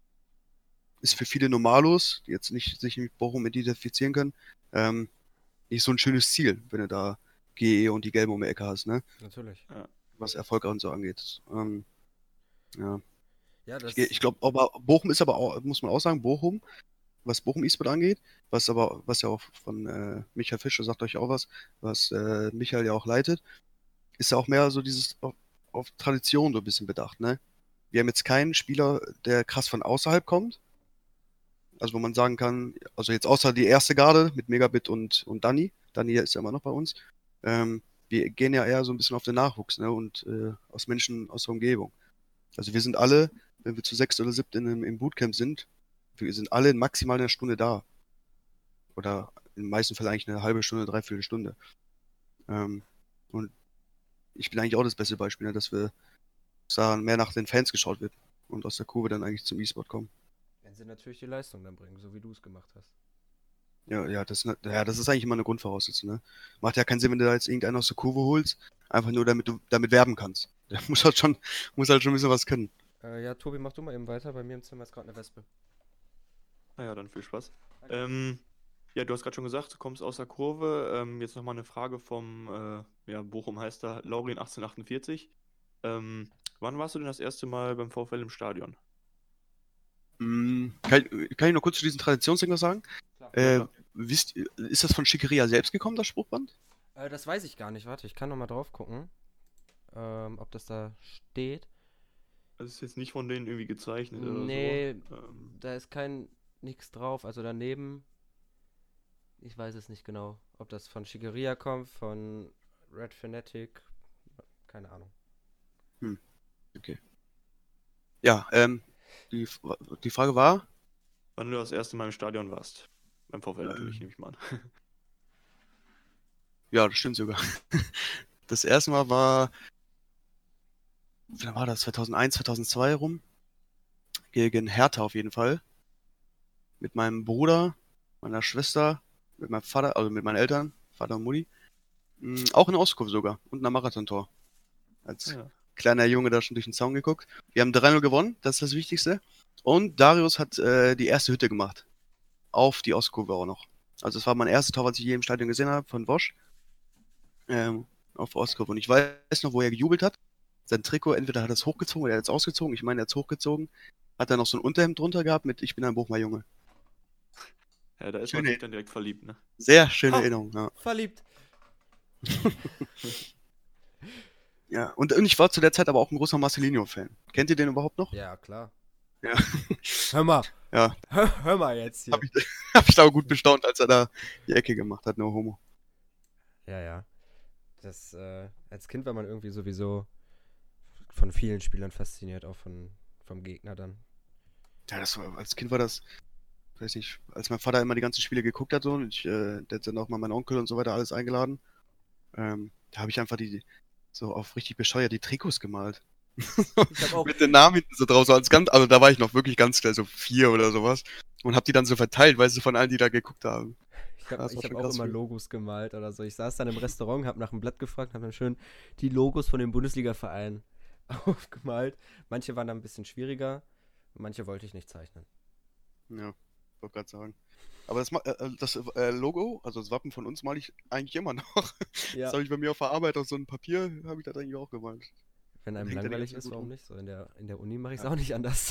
ist für viele Normalos, die jetzt nicht sich mit Bochum identifizieren können, ähm, nicht so ein schönes Ziel, wenn du da G E und die Gelben um die Ecke hast, ne? natürlich. Ja. Was Erfolg und so angeht. Ähm, ja. Ja, Ich, das. ich glaube, aber Bochum ist aber auch, muss man auch sagen, Bochum, was Bochum E-Sport angeht, was aber, was ja auch von äh, Michael Fischer sagt euch auch was, was äh, Michael ja auch leitet, ist ja auch mehr so dieses auf, auf Tradition so ein bisschen bedacht, ne? Wir haben jetzt keinen Spieler, der krass von außerhalb kommt. Also wo man sagen kann, also jetzt außer die erste Garde mit Megabit und, und Dani. Dani ist ja immer noch bei uns. Ähm, wir gehen ja eher so ein bisschen auf den Nachwuchs, ne? Und äh, aus Menschen aus der Umgebung. Also wir sind alle, wenn wir zu sechs oder siebt in, einem- im Bootcamp sind, wir sind alle in maximal einer Stunde da. Oder in den meisten Fällen eigentlich eine halbe Stunde, dreiviertel Stunde. Ähm, und ich bin eigentlich auch das beste Beispiel, ne? Dass wir sagen, mehr nach den Fans geschaut wird und aus der Kurve dann eigentlich zum E-Sport kommen. Wenn sie natürlich die Leistung dann bringen, so wie du es gemacht hast. Ja, ja, das, ne- ja, das ist eigentlich immer eine Grundvoraussetzung, ne? Macht ja keinen Sinn, wenn du da jetzt irgendeinen aus der Kurve holst, einfach nur damit du damit werben kannst. Der muss halt schon, muss halt schon ein bisschen was können. Äh, ja, Tobi, mach du mal eben weiter. Bei mir im Zimmer ist gerade eine Wespe. Naja, dann viel Spaß. Ähm, ja, du hast gerade schon gesagt, du kommst aus der Kurve. Ähm, jetzt nochmal eine Frage vom, äh, ja, Bochum heißt da, Laurin achtzehnhundertachtundvierzig. Ähm, wann warst du denn das erste Mal beim VfL im Stadion? Mm, kann, ich- kann ich noch kurz zu diesen Traditionsding was sagen? Klar. Ja, Äh, klar. wisst, ihr- ist das von Schickeria selbst gekommen, das Spruchband? Äh, das weiß ich gar nicht. Warte, ich kann noch mal drauf gucken, ähm, ob das da steht. Das ist jetzt nicht von denen irgendwie gezeichnet oder Nee, so. Ähm, da ist kein nichts drauf. Also daneben, ich weiß es nicht genau, ob das von Shigeria kommt, von Red Fanatic, keine Ahnung. Hm, okay. Ja, ähm, die, F- die Frage war, wann du das erste Mal im Stadion warst. Beim VfL natürlich, Ähm. nehme ich mal an. ja, das stimmt sogar. Das erste Mal war, wann war das? zweitausendeins, zweitausendzwei rum. Gegen Hertha auf jeden Fall. Mit meinem Bruder, meiner Schwester, mit meinem Vater, also mit meinen Eltern, Vater und Mutti. Mm, Auch in Auskurve sogar. Und nach Marathontor. Als Ja. kleiner Junge da schon durch den Zaun geguckt. Wir haben drei null gewonnen, das ist das Wichtigste. Und Darius hat äh, die erste Hütte gemacht. Auf die Ostkurve auch noch. Also es war mein erstes Tor, was ich je im Stadion gesehen habe, von Wosch. Ähm, auf der Ostkurve. Und ich weiß noch, wo er gejubelt hat. Sein Trikot, entweder hat er es hochgezogen oder er hat es ausgezogen. Ich meine, er hat es hochgezogen. Hat dann noch so ein Unterhemd drunter gehabt mit Ich bin ein Bochumer Junge. Ja, da ist man Schöne- natürlich dann direkt verliebt, ne? Sehr schöne Ha! Erinnerung, ja. Verliebt. Ja, und, und ich war zu der Zeit aber auch ein großer Marcelinho-Fan. Kennt ihr den überhaupt noch? Ja, klar. Ja. Hör mal. Ja, Hör, hör mal jetzt hier. hab ich, hab ich da auch gut bestaunt, als er da die Ecke gemacht hat, no homo. Ja, ja. Das, äh, als Kind war man irgendwie sowieso von vielen Spielern fasziniert, auch von, vom Gegner dann. Ja, das war, als Kind war das, weiß nicht, als mein Vater immer die ganzen Spiele geguckt hat, so, und ich, äh, der hat dann auch mal meinen Onkel und so weiter alles eingeladen. Ähm, da habe ich einfach die, so auf richtig bescheuert die Trikots gemalt. Ich hab auch- Mit den Namen hinten so drauf, so als ganz, also da war ich noch wirklich ganz klein, so vier oder sowas. Und hab die dann so verteilt, weißt du, von allen, die da geguckt haben. Ich habe Das war ich hab schon auch krass immer viel. Logos gemalt oder so. Ich saß dann im Restaurant, habe nach einem Blatt gefragt, habe dann schön die Logos von den Bundesliga-Vereinen aufgemalt. Manche waren dann ein bisschen schwieriger, manche wollte ich nicht zeichnen. Ja, wollte gerade sagen. Aber das, ma- äh, das äh, Logo, also das Wappen von uns, male ich eigentlich immer noch. Ja. Das habe ich bei mir auf der Arbeit auf so einem Papier, habe ich das eigentlich auch gemalt. Wenn einem hängt er die langweilig ganze Zeit ist, gut warum rum. nicht? So in der, in der Uni mache ich es Ja. auch nicht anders.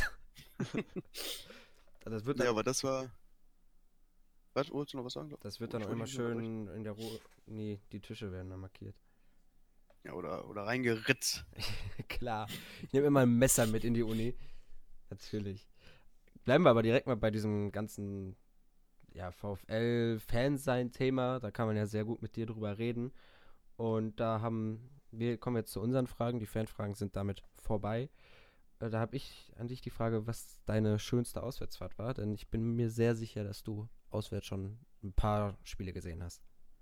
Also das wird Ja, dann, aber das war. Was, wolltest du noch was sagen? das wird Ich dann auch wollte immer dich nicht schön in der Ruhe. Nee, die Tische werden dann markiert. Ja, oder, oder reingeritzt. Klar. Ich nehme immer ein Messer mit in die Uni. Natürlich. Bleiben wir aber direkt mal bei diesem ganzen ja, VfL-Fan-Sein-Thema. Da kann man ja sehr gut mit dir drüber reden. Und da haben wir, kommen jetzt zu unseren Fragen. Die Fanfragen sind damit vorbei. Äh, Da habe ich an dich die Frage, was deine schönste Auswärtsfahrt war. Denn ich bin mir sehr sicher, dass du auswärts schon ein paar Spiele gesehen hast.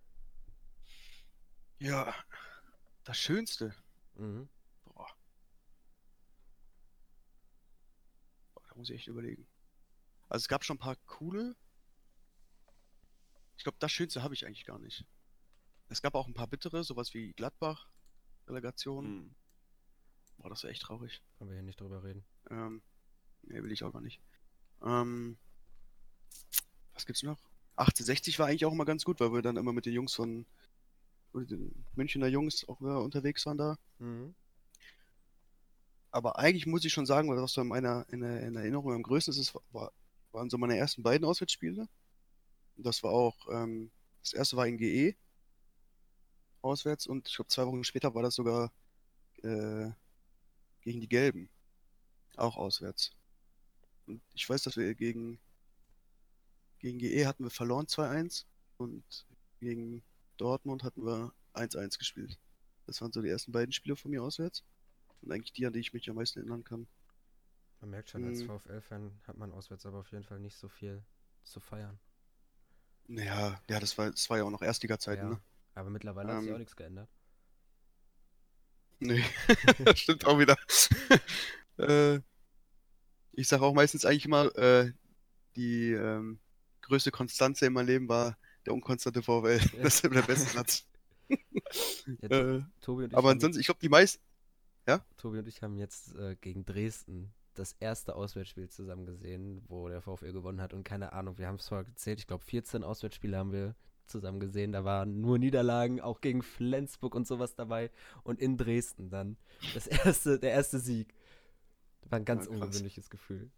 Ja, das Schönste. Mhm. Boah. Boah, da muss ich echt überlegen. Also es gab schon ein paar coole. Ich glaube, das Schönste habe ich eigentlich gar nicht. Es gab auch ein paar bittere, sowas wie Gladbach, Relegation. Hm. Boah, das wäre echt traurig. Können wir hier nicht drüber reden. Ähm, nee, will ich auch gar nicht. Ähm, was gibt's noch? achtzehnhundertsechzig war eigentlich auch immer ganz gut, weil wir dann immer mit den Jungs von oder den Münchner Jungs auch wieder unterwegs waren da. Mhm. Aber eigentlich muss ich schon sagen, was so in meiner in, der, in Erinnerung am größten ist, war, waren so meine ersten beiden Auswärtsspiele. Das war auch, ähm, das erste war in G E auswärts und ich glaube zwei Wochen später war das sogar äh, gegen die Gelben. Auch auswärts. Und ich weiß, dass wir gegen, gegen G E hatten wir verloren zwei eins und gegen Dortmund hatten wir eins eins gespielt. Das waren so die ersten beiden Spiele von mir auswärts. Und eigentlich die, an die ich mich am meisten erinnern kann. Man merkt schon, als Mhm. VfL-Fan hat man auswärts aber auf jeden Fall nicht so viel zu feiern. Naja, ja, das war, das war ja auch noch Erstliga-Zeiten, Ja. ne? Aber mittlerweile hat sich Ähm. auch nichts geändert. Nee, das stimmt auch wieder. äh, ich sage auch meistens eigentlich immer, äh, die ähm, größte Konstanze in meinem Leben war der unkonstante VfL. Ja. Das ist immer der beste Satz. Ja, To- äh, Tobi, und ich aber haben ansonsten, jetzt, ich glaube, die meisten. Tobi und ich haben jetzt äh, gegen Dresden das erste Auswärtsspiel zusammen gesehen, wo der VfL gewonnen hat. Und keine Ahnung, wir haben es vorher gezählt. Ich glaube, vierzehn Auswärtsspiele haben wir zusammen gesehen. Da waren nur Niederlagen, auch gegen Flensburg und sowas dabei. Und in Dresden dann das erste, der erste Sieg. War ein ganz Ja, krass. ungewöhnliches Gefühl.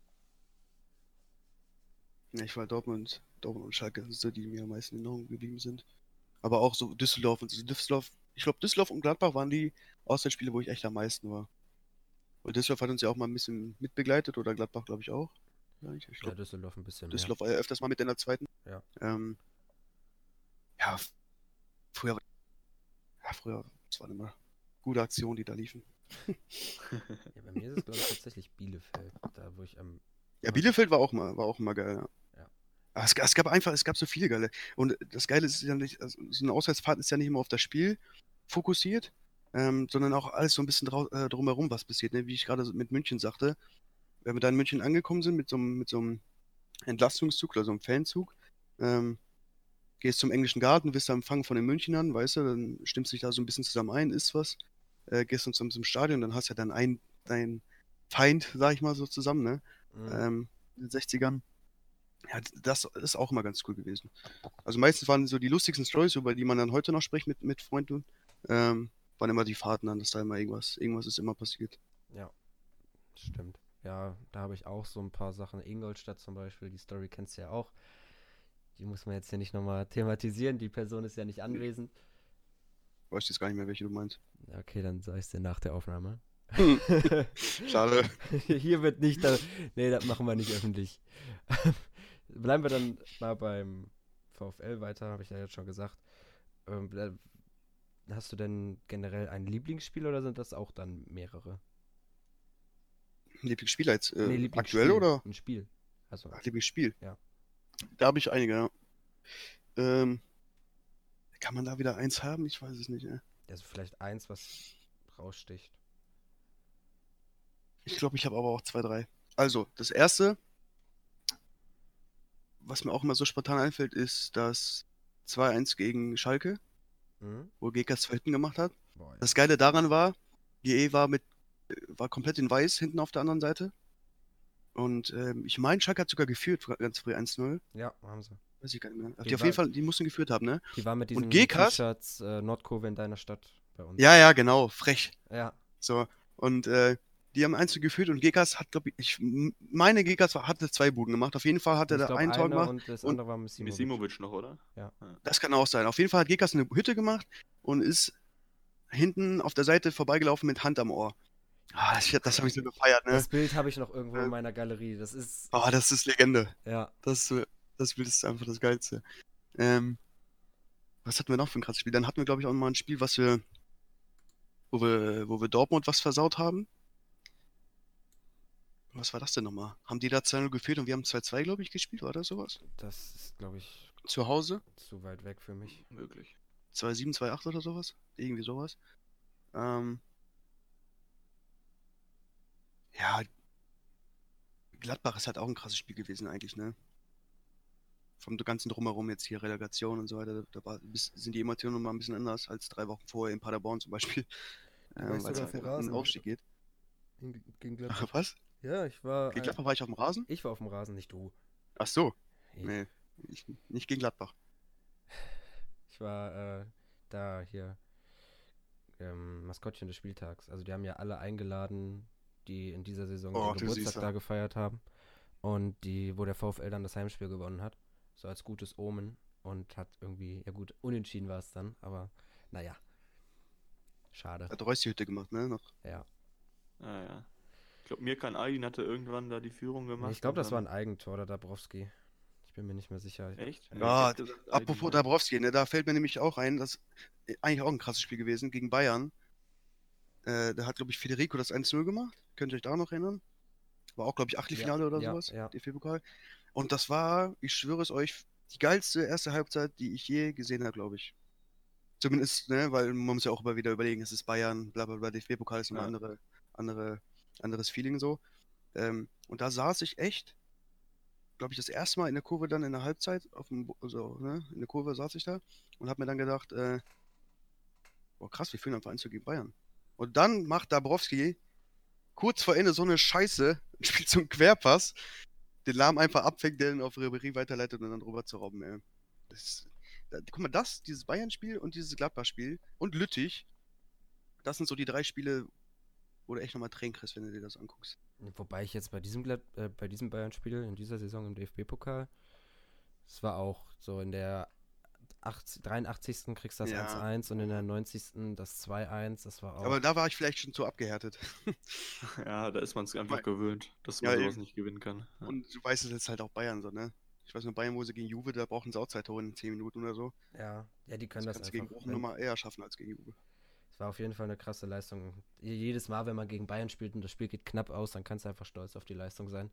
Ja, ich war Dortmund, Dortmund und Schalke, das sind so die, die mir am meisten in Erinnerung geblieben sind. Aber auch so Düsseldorf und so. Düsseldorf, ich glaube, Düsseldorf und Gladbach waren die Auswärtsspiele, wo ich echt am meisten war. Weil Düsseldorf hat uns ja auch mal ein bisschen mitbegleitet oder Gladbach, glaube ich, auch. Ja, ich, ich Ja, glaube, Düsseldorf ein bisschen mehr. Düsseldorf war ja öfters mal mit in der zweiten. Ja. Ähm, ja, f- früher, ja, früher, es waren immer gute Aktionen, die da liefen. Ja, bei mir ist es, glaube ich, tatsächlich Bielefeld. Da, wo ich am. Ja, Bielefeld war auch mal, war auch immer geil, ja. Ja. Aber es, es gab einfach, es gab so viele geile. Und das Geile ist ja nicht, also so eine Auswärtsfahrt ist ja nicht immer auf das Spiel fokussiert, ähm, sondern auch alles so ein bisschen drau äh, drumherum, was passiert, ne? Wie ich gerade so mit München sagte. Wenn wir da in München angekommen sind mit so einem, mit so einem Entlastungszug oder so einem Fanzug, ähm, gehst zum englischen Garten, wirst da empfangen von den Münchnern, weißt du, dann stimmst dich da so ein bisschen zusammen ein, isst was, äh, gehst dann zum, zum Stadion, dann hast du ja dann ein, dein Feind, sag ich mal so zusammen, ne? Mhm. Ähm, in den sechzigern. Ja, das ist auch immer ganz cool gewesen. Also meistens waren so die lustigsten Stories, über die man dann heute noch spricht mit, mit Freunden, ähm, waren immer die Fahrten dann, dass da immer irgendwas, irgendwas ist immer passiert. Ja, stimmt. Ja, da habe ich auch so ein paar Sachen. Ingolstadt zum Beispiel, die Story kennst du ja auch. Die muss man jetzt hier nicht nochmal thematisieren. Die Person ist ja nicht anwesend. Weiß jetzt gar nicht mehr, welche du meinst. Ja, okay, dann sag ich dir nach der Aufnahme. Schade. Hier wird nicht, da, nee, das machen wir nicht öffentlich. Bleiben wir dann mal beim VfL weiter, habe ich ja jetzt schon gesagt. Ähm, ble- hast du denn generell ein Lieblingsspiel oder sind das auch dann mehrere? Lieblingsspieler jetzt äh, Nee, aktuell Lieblingsspiel. oder? Ein Spiel. Also, Ach, Lieblingsspiel. Ja. Da habe ich einige, ja. Ähm, kann man da wieder eins haben? Ich weiß es nicht. Ja. also vielleicht eins, was raussticht. Ich glaube, ich habe aber auch zwei, drei. Also, das erste, was mir auch immer so spontan einfällt, ist das zwei eins gegen Schalke, Mhm. wo G K zwei Hütten gemacht hat. Boah, ja. Das Geile daran war, G E war mit äh, war komplett in weiß hinten auf der anderen Seite. Und ähm, ich meine, Schalke hat sogar geführt, ganz früh eins null. Ja, haben sie. Weiß ich gar nicht mehr. Die Die auf war- jeden Fall, die mussten geführt haben, ne? Die war mit diesen Und G Ks? T-Shirts äh, Nordkurve in deiner Stadt bei uns. Ja, ja, genau, frech. Ja. So, und äh, die haben eins null geführt und G K hat, glaube ich, ich m- meine G K hatte zwei Buden gemacht. Auf jeden Fall hat er Ich da glaub, ein Tor eine gemacht. und das und- andere war Misimovic. Misimovic noch, oder? Das kann auch sein. Auf jeden Fall hat G K eine Hütte gemacht und ist hinten auf der Seite vorbeigelaufen mit Hand am Ohr. Ah, das, das habe ich so gefeiert, ne? Das Bild habe ich noch irgendwo Äh. in meiner Galerie. Das ist, Ah, das ist Legende. ja. Das, das Bild ist einfach das Geilste. Ähm, was hatten wir noch für ein krasses Spiel? Dann hatten wir, glaube ich, auch mal ein Spiel, was wir, wo wir, wo wir Dortmund was versaut haben. Was war das denn nochmal? Haben die da zwei null geführt und wir haben zwei zwei, glaube ich, gespielt? War das sowas? Das ist, glaube ich, Zu Hause? zu weit weg für mich. Möglich. zwei sieben, zwei acht oder sowas? Irgendwie sowas. Ähm, ja, Gladbach ist halt auch ein krasses Spiel gewesen eigentlich, ne? Vom ganzen Drumherum jetzt hier Relegation und so weiter, da war, bis- sind die Emotionen mal ein bisschen anders als drei Wochen vorher in Paderborn zum Beispiel. Da Äh, war ich weil es sogar auf halt dem um den Rasen. Aufstieg geht. Gegen Ach, Gladbach. was? Ja, ich war. Gegen ein- Gladbach war ich auf dem Rasen? Ich war auf dem Rasen, nicht du. Ach so. Ich, Nee, ich, nicht gegen Gladbach. ich war äh, da hier ähm, Maskottchen des Spieltags. Also die haben ja alle eingeladen, die in dieser Saison Oh, den du Geburtstag Süßer. da gefeiert haben. Und die, wo der VfL dann das Heimspiel gewonnen hat. So als gutes Omen. Und hat irgendwie, ja gut, unentschieden war es dann, aber naja. Schade. Hat Reus die Hütte gemacht, ne? Noch. Ja. Ah, ja. Ich glaube, Mirkan Aydin hatte irgendwann da die Führung gemacht. Nee, ich glaube, und das war dann- ein Eigentor, oder Dabrowski. Ich bin mir nicht mehr sicher. Echt? Ja, ich hätte gesagt, Aydin Apropos war- Dabrowski, ne? Da fällt mir nämlich auch ein, das ist eigentlich auch ein krasses Spiel gewesen gegen Bayern. Äh, da hat, glaube ich, Federico das eins null gemacht. Könnt ihr euch da noch erinnern? War auch, glaube ich, Achtelfinale oder ja, sowas. ja. D F B-Pokal. Und das war, ich schwöre es euch, die geilste erste Halbzeit, die ich je gesehen habe, glaube ich. Zumindest, ne, weil man muss ja auch immer wieder überlegen, es ist Bayern, bla bla bla, D F B-Pokal ist immer Ja. andere, andere, anderes Feeling so. Ähm, und da saß ich echt, glaube ich, das erste Mal in der Kurve dann in der Halbzeit, auf dem, Bo- also, ne, in der Kurve saß ich da und habe mir dann gedacht, äh, boah krass, wir führen einfach eins gegen Bayern. Und dann macht Dabrowski kurz vor Ende so eine Scheiße, spielt so einen Querpass, den Lahm einfach abfängt, der ihn auf Ribéry weiterleitet und dann drüber zu robben, ey. Das ist, da, guck mal, das, dieses Bayern-Spiel und dieses Gladbach-Spiel und Lüttich, das sind so die drei Spiele, wo du echt nochmal Tränen kriegst, wenn du dir das anguckst. Wobei ich jetzt bei diesem, Glad äh, bei diesem Bayern-Spiel in dieser Saison im D F B-Pokal, es war auch so in der achtzig, dreiundachtzigsten kriegst du das Ja. eins eins und in der neunzigsten das zwei eins, das war auch. Aber da war ich vielleicht schon zu abgehärtet. Ja, da ist man es einfach Weil- gewöhnt, dass Ja, man sowas eben. nicht gewinnen kann. Ja. Und du weißt, es ist halt auch Bayern so, ne? Ich weiß nur, Bayern, wo sie gegen Juve, da brauchen sie auch zwei Tore in zehn Minuten oder so. ja, ja, die können Das das, kannst du gegen einfach. Bochum nochmal eher schaffen als gegen Juve. Es war auf jeden Fall eine krasse Leistung. Je- Jedes Mal, wenn man gegen Bayern spielt und das Spiel geht knapp aus, dann kannst du einfach stolz auf die Leistung sein.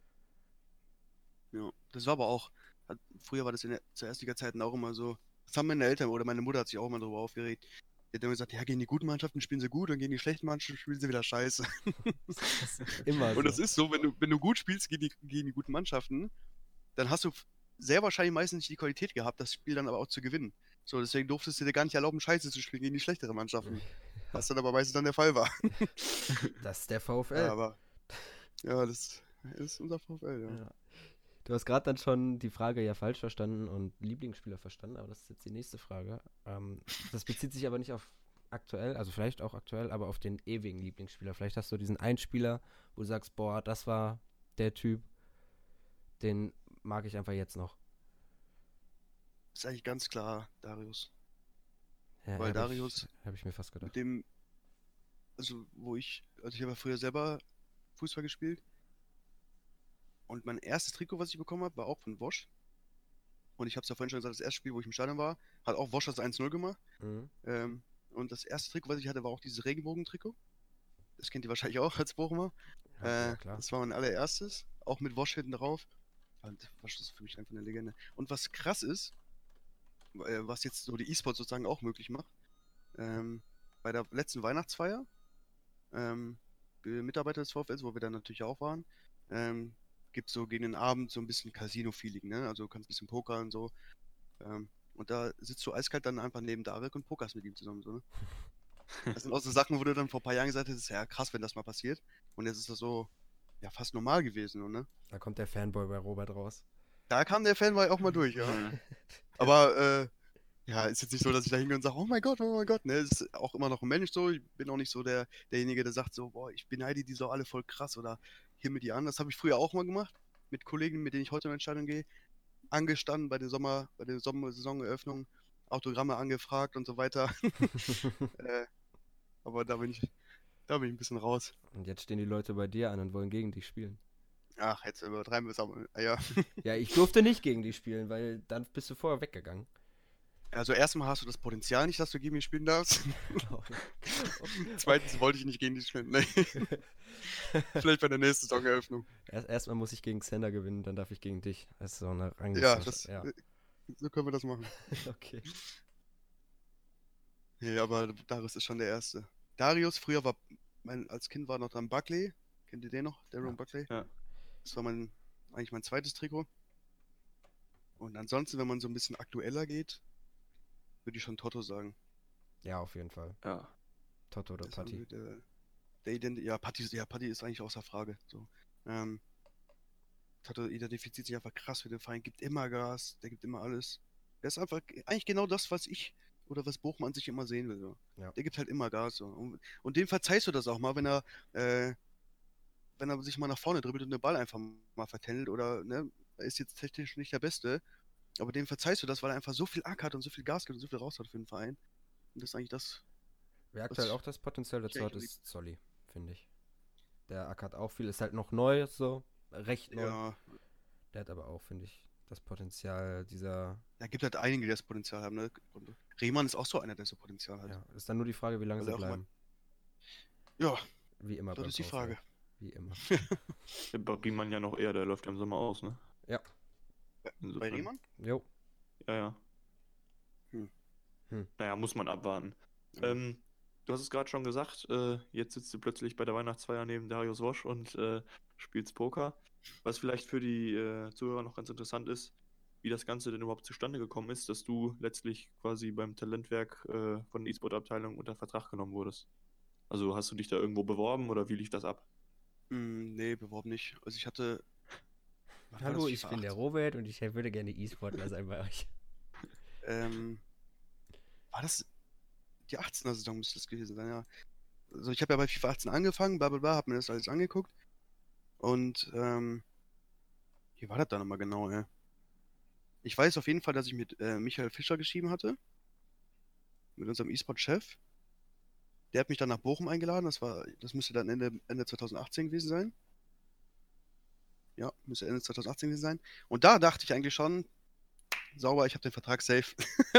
Ja, das war aber auch, hat, früher war das in der, zur Erstliga-Zeiten auch immer so, das haben meine Eltern oder meine Mutter hat sich auch immer darüber aufgeregt. Die hat immer gesagt, ja, gegen die guten Mannschaften spielen sie gut und gegen die schlechten Mannschaften spielen sie wieder scheiße. Das ist immer Und das so. ist so, wenn du, wenn du gut spielst gegen die, gegen die guten Mannschaften, dann hast du f- sehr wahrscheinlich meistens nicht die Qualität gehabt, das Spiel dann aber auch zu gewinnen. So, deswegen durftest du dir gar nicht erlauben, scheiße zu spielen gegen die schlechtere Mannschaften. Was dann aber meistens dann der Fall war. Das ist der VfL. Ja, aber, ja, das ist unser VfL, ja. Ja. Du hast gerade dann schon die Frage ja falsch verstanden und Lieblingsspieler verstanden, aber das ist jetzt die nächste Frage. Ähm, das bezieht sich aber nicht auf aktuell, also vielleicht auch aktuell, aber auf den ewigen Lieblingsspieler. Vielleicht hast du diesen einen Spieler, wo du sagst, boah, das war der Typ, den mag ich einfach jetzt noch. Ist eigentlich ganz klar Darius. Ja, Weil hab Darius- ich, habe ich mir fast gedacht. Mit dem, also wo ich, also ich habe ja früher selber Fußball gespielt. Und mein erstes Trikot, was ich bekommen habe, war auch von Wosch. Und ich habe es ja vorhin schon gesagt, das erste Spiel, wo ich im Stadion war, hat auch Wosch das eins null gemacht. Mhm. Ähm, Und das erste Trikot, was ich hatte, war auch dieses Regenbogen-Trikot. Das kennt ihr wahrscheinlich auch als Bochumer. Ja, Äh, ja, klar. das war mein allererstes. Auch mit Wosch hinten drauf. Und Wosch ist für mich einfach eine Legende. Und was krass ist, äh, was jetzt so die E-Sports sozusagen auch möglich macht, ähm, bei der letzten Weihnachtsfeier, ähm, für Mitarbeiter des VfLs, wo wir dann natürlich auch waren, ähm, gibt es so gegen den Abend so ein bisschen Casino-Feeling, ne? Also du kannst ein bisschen pokern und so. Ähm, und da sitzt du eiskalt dann einfach neben Darek und pokerst mit ihm zusammen, so, ne? Das sind auch so Sachen, wo du dann vor ein paar Jahren gesagt hast, ja krass, wenn das mal passiert. Und jetzt ist das so, ja, fast normal gewesen, so, ne? Da kommt der Fanboy bei Robert raus. Da kam der Fanboy auch mal durch, ja. Mhm. Aber, äh, ja, ist jetzt nicht so, dass ich da hingehe und sage, oh mein Gott, oh mein Gott, ne? Ist auch immer noch ein Mensch so. Ich bin auch nicht so der, derjenige, der sagt so, boah, ich beneide die so alle voll krass oder himmel die an. Das habe ich früher auch mal gemacht. Mit Kollegen, mit denen ich heute in Entscheidung gehe. Angestanden bei der Sommer, bei der Sommer-Saisoneröffnung, Autogramme angefragt und so weiter. äh, aber da bin ich, da bin ich ein bisschen raus. Und jetzt stehen die Leute bei dir an und wollen gegen dich spielen. Ach, jetzt übertreiben wir es aber. Ah, ja. Ja, ich durfte nicht gegen dich spielen, weil dann bist du vorher weggegangen. Also erstmal hast du das Potenzial nicht, dass du gegen mich spielen darfst. Okay. Zweitens wollte ich nicht gegen dich spielen. Nee. Vielleicht bei der nächsten Saisoneröffnung. Erst, erstmal muss ich gegen Xander gewinnen, dann darf ich gegen dich. Das ist so eine Ja, Rangliste. das, Ja, äh, so können wir das machen. okay. Nee, aber Darius ist schon der Erste. Darius, früher war, mein, als Kind war noch dann Buckley. Kennt ihr den noch? Darren Ja. Buckley? Ja. Das war mein, eigentlich mein zweites Trikot. Und ansonsten, wenn man so ein bisschen aktueller geht, würde ich schon Toto sagen. Ja, auf jeden Fall. Ja. Toto oder Das ist Patti. irgendwie Der, der Ident ja, Patti, ist- ja, Patti ist eigentlich außer Frage. So. Ähm, Toto identifiziert sich einfach krass für den Verein, gibt immer Gas, der gibt immer alles. Der ist einfach eigentlich genau das, was ich oder was Bochum an sich immer sehen will. So. Ja. Der gibt halt immer Gas. So. Und, und dem verzeihst du das auch mal, wenn er, äh, wenn er sich mal nach vorne dribbelt und den Ball einfach mal vertändelt oder, ne, er ist jetzt technisch nicht der Beste, aber dem verzeihst du das, weil er einfach so viel Ack hat und so viel Gas gibt und so viel raus hat für den Verein. Und das ist eigentlich das. Wer aktuell Was auch das Potenzial dazu ich hat, eigentlich ist Zolli, finde ich. Der ackert auch viel, ist halt noch neu, so, recht neu. Ja, Der hat aber auch, finde ich, das Potenzial dieser, da gibt halt einige, die das Potenzial haben. Ne? Und Rehmann ist auch so einer, der so Potenzial hat. ja, ist dann nur die Frage, wie lange Weil sie er auch mal- bleiben. Ja, Wie immer das beim ist die VfL. Frage. Wie immer. Der Bei Riemann ja noch eher, der läuft ja im Sommer aus, ne? Ja. Bei Insofern. Rehmann? Jo. Ja, ja. Hm. Hm. Naja, muss man abwarten. Ja. Ähm, du hast es gerade schon gesagt, äh, jetzt sitzt du plötzlich bei der Weihnachtsfeier neben Darius Wosch und äh, spielst Poker. Was vielleicht für die äh, Zuhörer noch ganz interessant ist, wie das Ganze denn überhaupt zustande gekommen ist, dass du letztlich quasi beim Talentwerk äh, von der E-Sport-Abteilung unter Vertrag genommen wurdest. Also hast du dich da irgendwo beworben oder wie lief das ab? Hm, nee, beworben nicht. Also ich hatte. wann war Hallo, das, ich FIFA bin der acht? Robert und ich würde gerne E-Sportler sein bei euch. Ähm, war das die achtzehner Saison müsste das gewesen sein, ja. Also ich habe ja bei FIFA achtzehn angefangen, bla bla bla, hab mir das alles angeguckt. Und ähm, wie war das da nochmal genau, ey? Ich weiß auf jeden Fall, dass ich mit äh, Michael Fischer geschrieben hatte. Mit unserem E-Sport-Chef. Der hat mich dann nach Bochum eingeladen. Das war, das müsste dann Ende, Ende zwanzig achtzehn gewesen sein. Ja, müsste Ende zwanzig achtzehn gewesen sein. Und da dachte ich eigentlich schon, sauber, ich habe den Vertrag safe.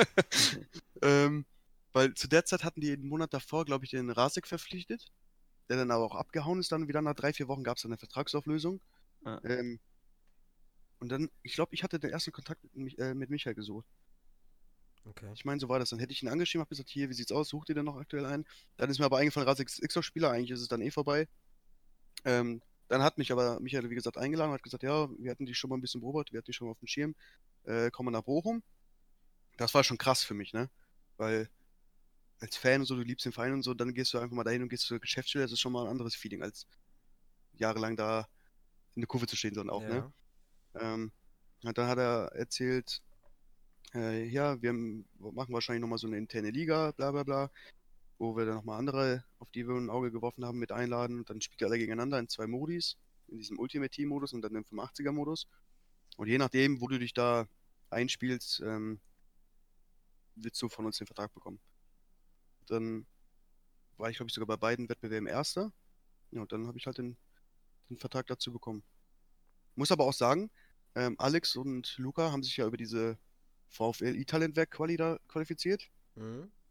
ähm, weil zu der Zeit hatten die einen Monat davor, glaube ich, den Rasek verpflichtet, der dann aber auch abgehauen ist. Dann wieder nach drei, vier Wochen gab es dann eine Vertragsauflösung. Ja. Ähm, und dann, ich glaube, ich hatte den ersten Kontakt mit, mich- äh, mit Michael gesucht. Okay. Ich meine, so war das. Dann hätte ich ihn angeschrieben, hab gesagt, hier, wie sieht's aus? Sucht ihr denn noch aktuell einen? Dann ist mir aber eingefallen, Rasek ist Xbox-Spieler, eigentlich ist es dann eh vorbei. Ähm, dann hat mich aber Michael, wie gesagt, eingeladen und hat gesagt, ja, wir hatten dich schon mal ein bisschen beobachtet, wir hatten dich schon mal auf dem Schirm, äh, komm mal nach Bochum. Das war schon krass für mich, ne? Weil als Fan und so, du liebst den Verein und so, dann gehst du einfach mal dahin und gehst zur Geschäftsstelle, das ist schon mal ein anderes Feeling, als jahrelang da in der Kurve zu stehen, sondern auch, ne? Ja. Ähm, und dann hat er erzählt, äh, ja, wir haben- machen wahrscheinlich nochmal so eine interne Liga, bla bla bla, wo wir dann nochmal andere, auf die wir ein Auge geworfen haben, mit einladen. Und dann spielt ihr alle gegeneinander in zwei Modis, in diesem Ultimate Team Modus und dann im fünfundachtziger Modus. Und je nachdem, wo du dich da einspielst, ähm, willst du von uns den Vertrag bekommen. Dann war ich, glaube ich, sogar bei beiden Wettbewerben Erster. Ja, und dann habe ich halt den, den Vertrag dazu bekommen. Muss aber auch sagen, ähm, Alex und Luca haben sich ja über diese VfL E-Talentwerk-Quali da qualifiziert. Mhm.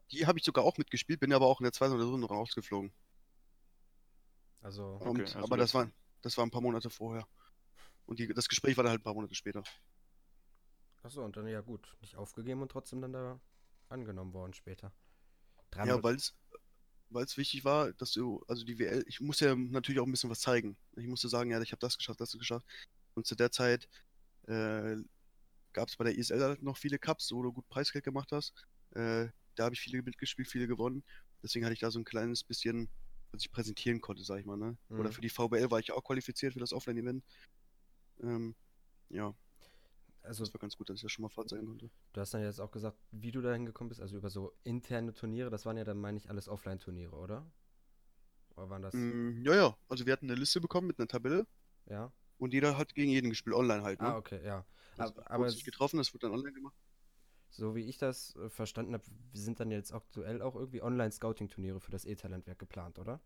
Die habe ich sogar auch mitgespielt, bin aber auch in der zweiten Runde rausgeflogen. Also, Okay, Und, also aber das das- war, das war ein paar Monate vorher. Und die, das Gespräch war dann halt ein paar Monate später. achso, und dann ja gut, nicht aufgegeben und trotzdem dann da angenommen worden später. Drei Ja, Monate. weil es weil es wichtig war, dass du, also die W L, ich muss ja natürlich auch ein bisschen was zeigen. Ich musste sagen, ja, ich habe das geschafft, das geschafft. Und zu der Zeit äh, gab es bei der I S L halt noch viele Cups, wo du gut Preisgeld gemacht hast. Äh, da habe ich viele mitgespielt, viele gewonnen. Deswegen hatte ich da so ein kleines bisschen, was ich präsentieren konnte, sag ich mal, ne? Oder Mhm. für die V B L war ich auch qualifiziert für das Offline-Event. Ähm, ja, Also, das war ganz gut, dass ich das schon mal vorzeigen konnte. du hast dann jetzt auch gesagt, wie du da hingekommen bist, also über so interne Turniere, das waren ja dann, meine ich, alles Offline-Turniere, oder? Oder waren das, Mm, ja, ja, also wir hatten eine Liste bekommen mit einer Tabelle ja? und jeder hat gegen jeden gespielt, online halt, Ah, ne? okay, ja. Also Ab- wir haben Aber uns nicht s- getroffen, das wurde dann online gemacht. so wie ich das äh, verstanden habe, sind dann jetzt aktuell auch irgendwie Online-Scouting-Turniere für das E-Talentwerk geplant, oder?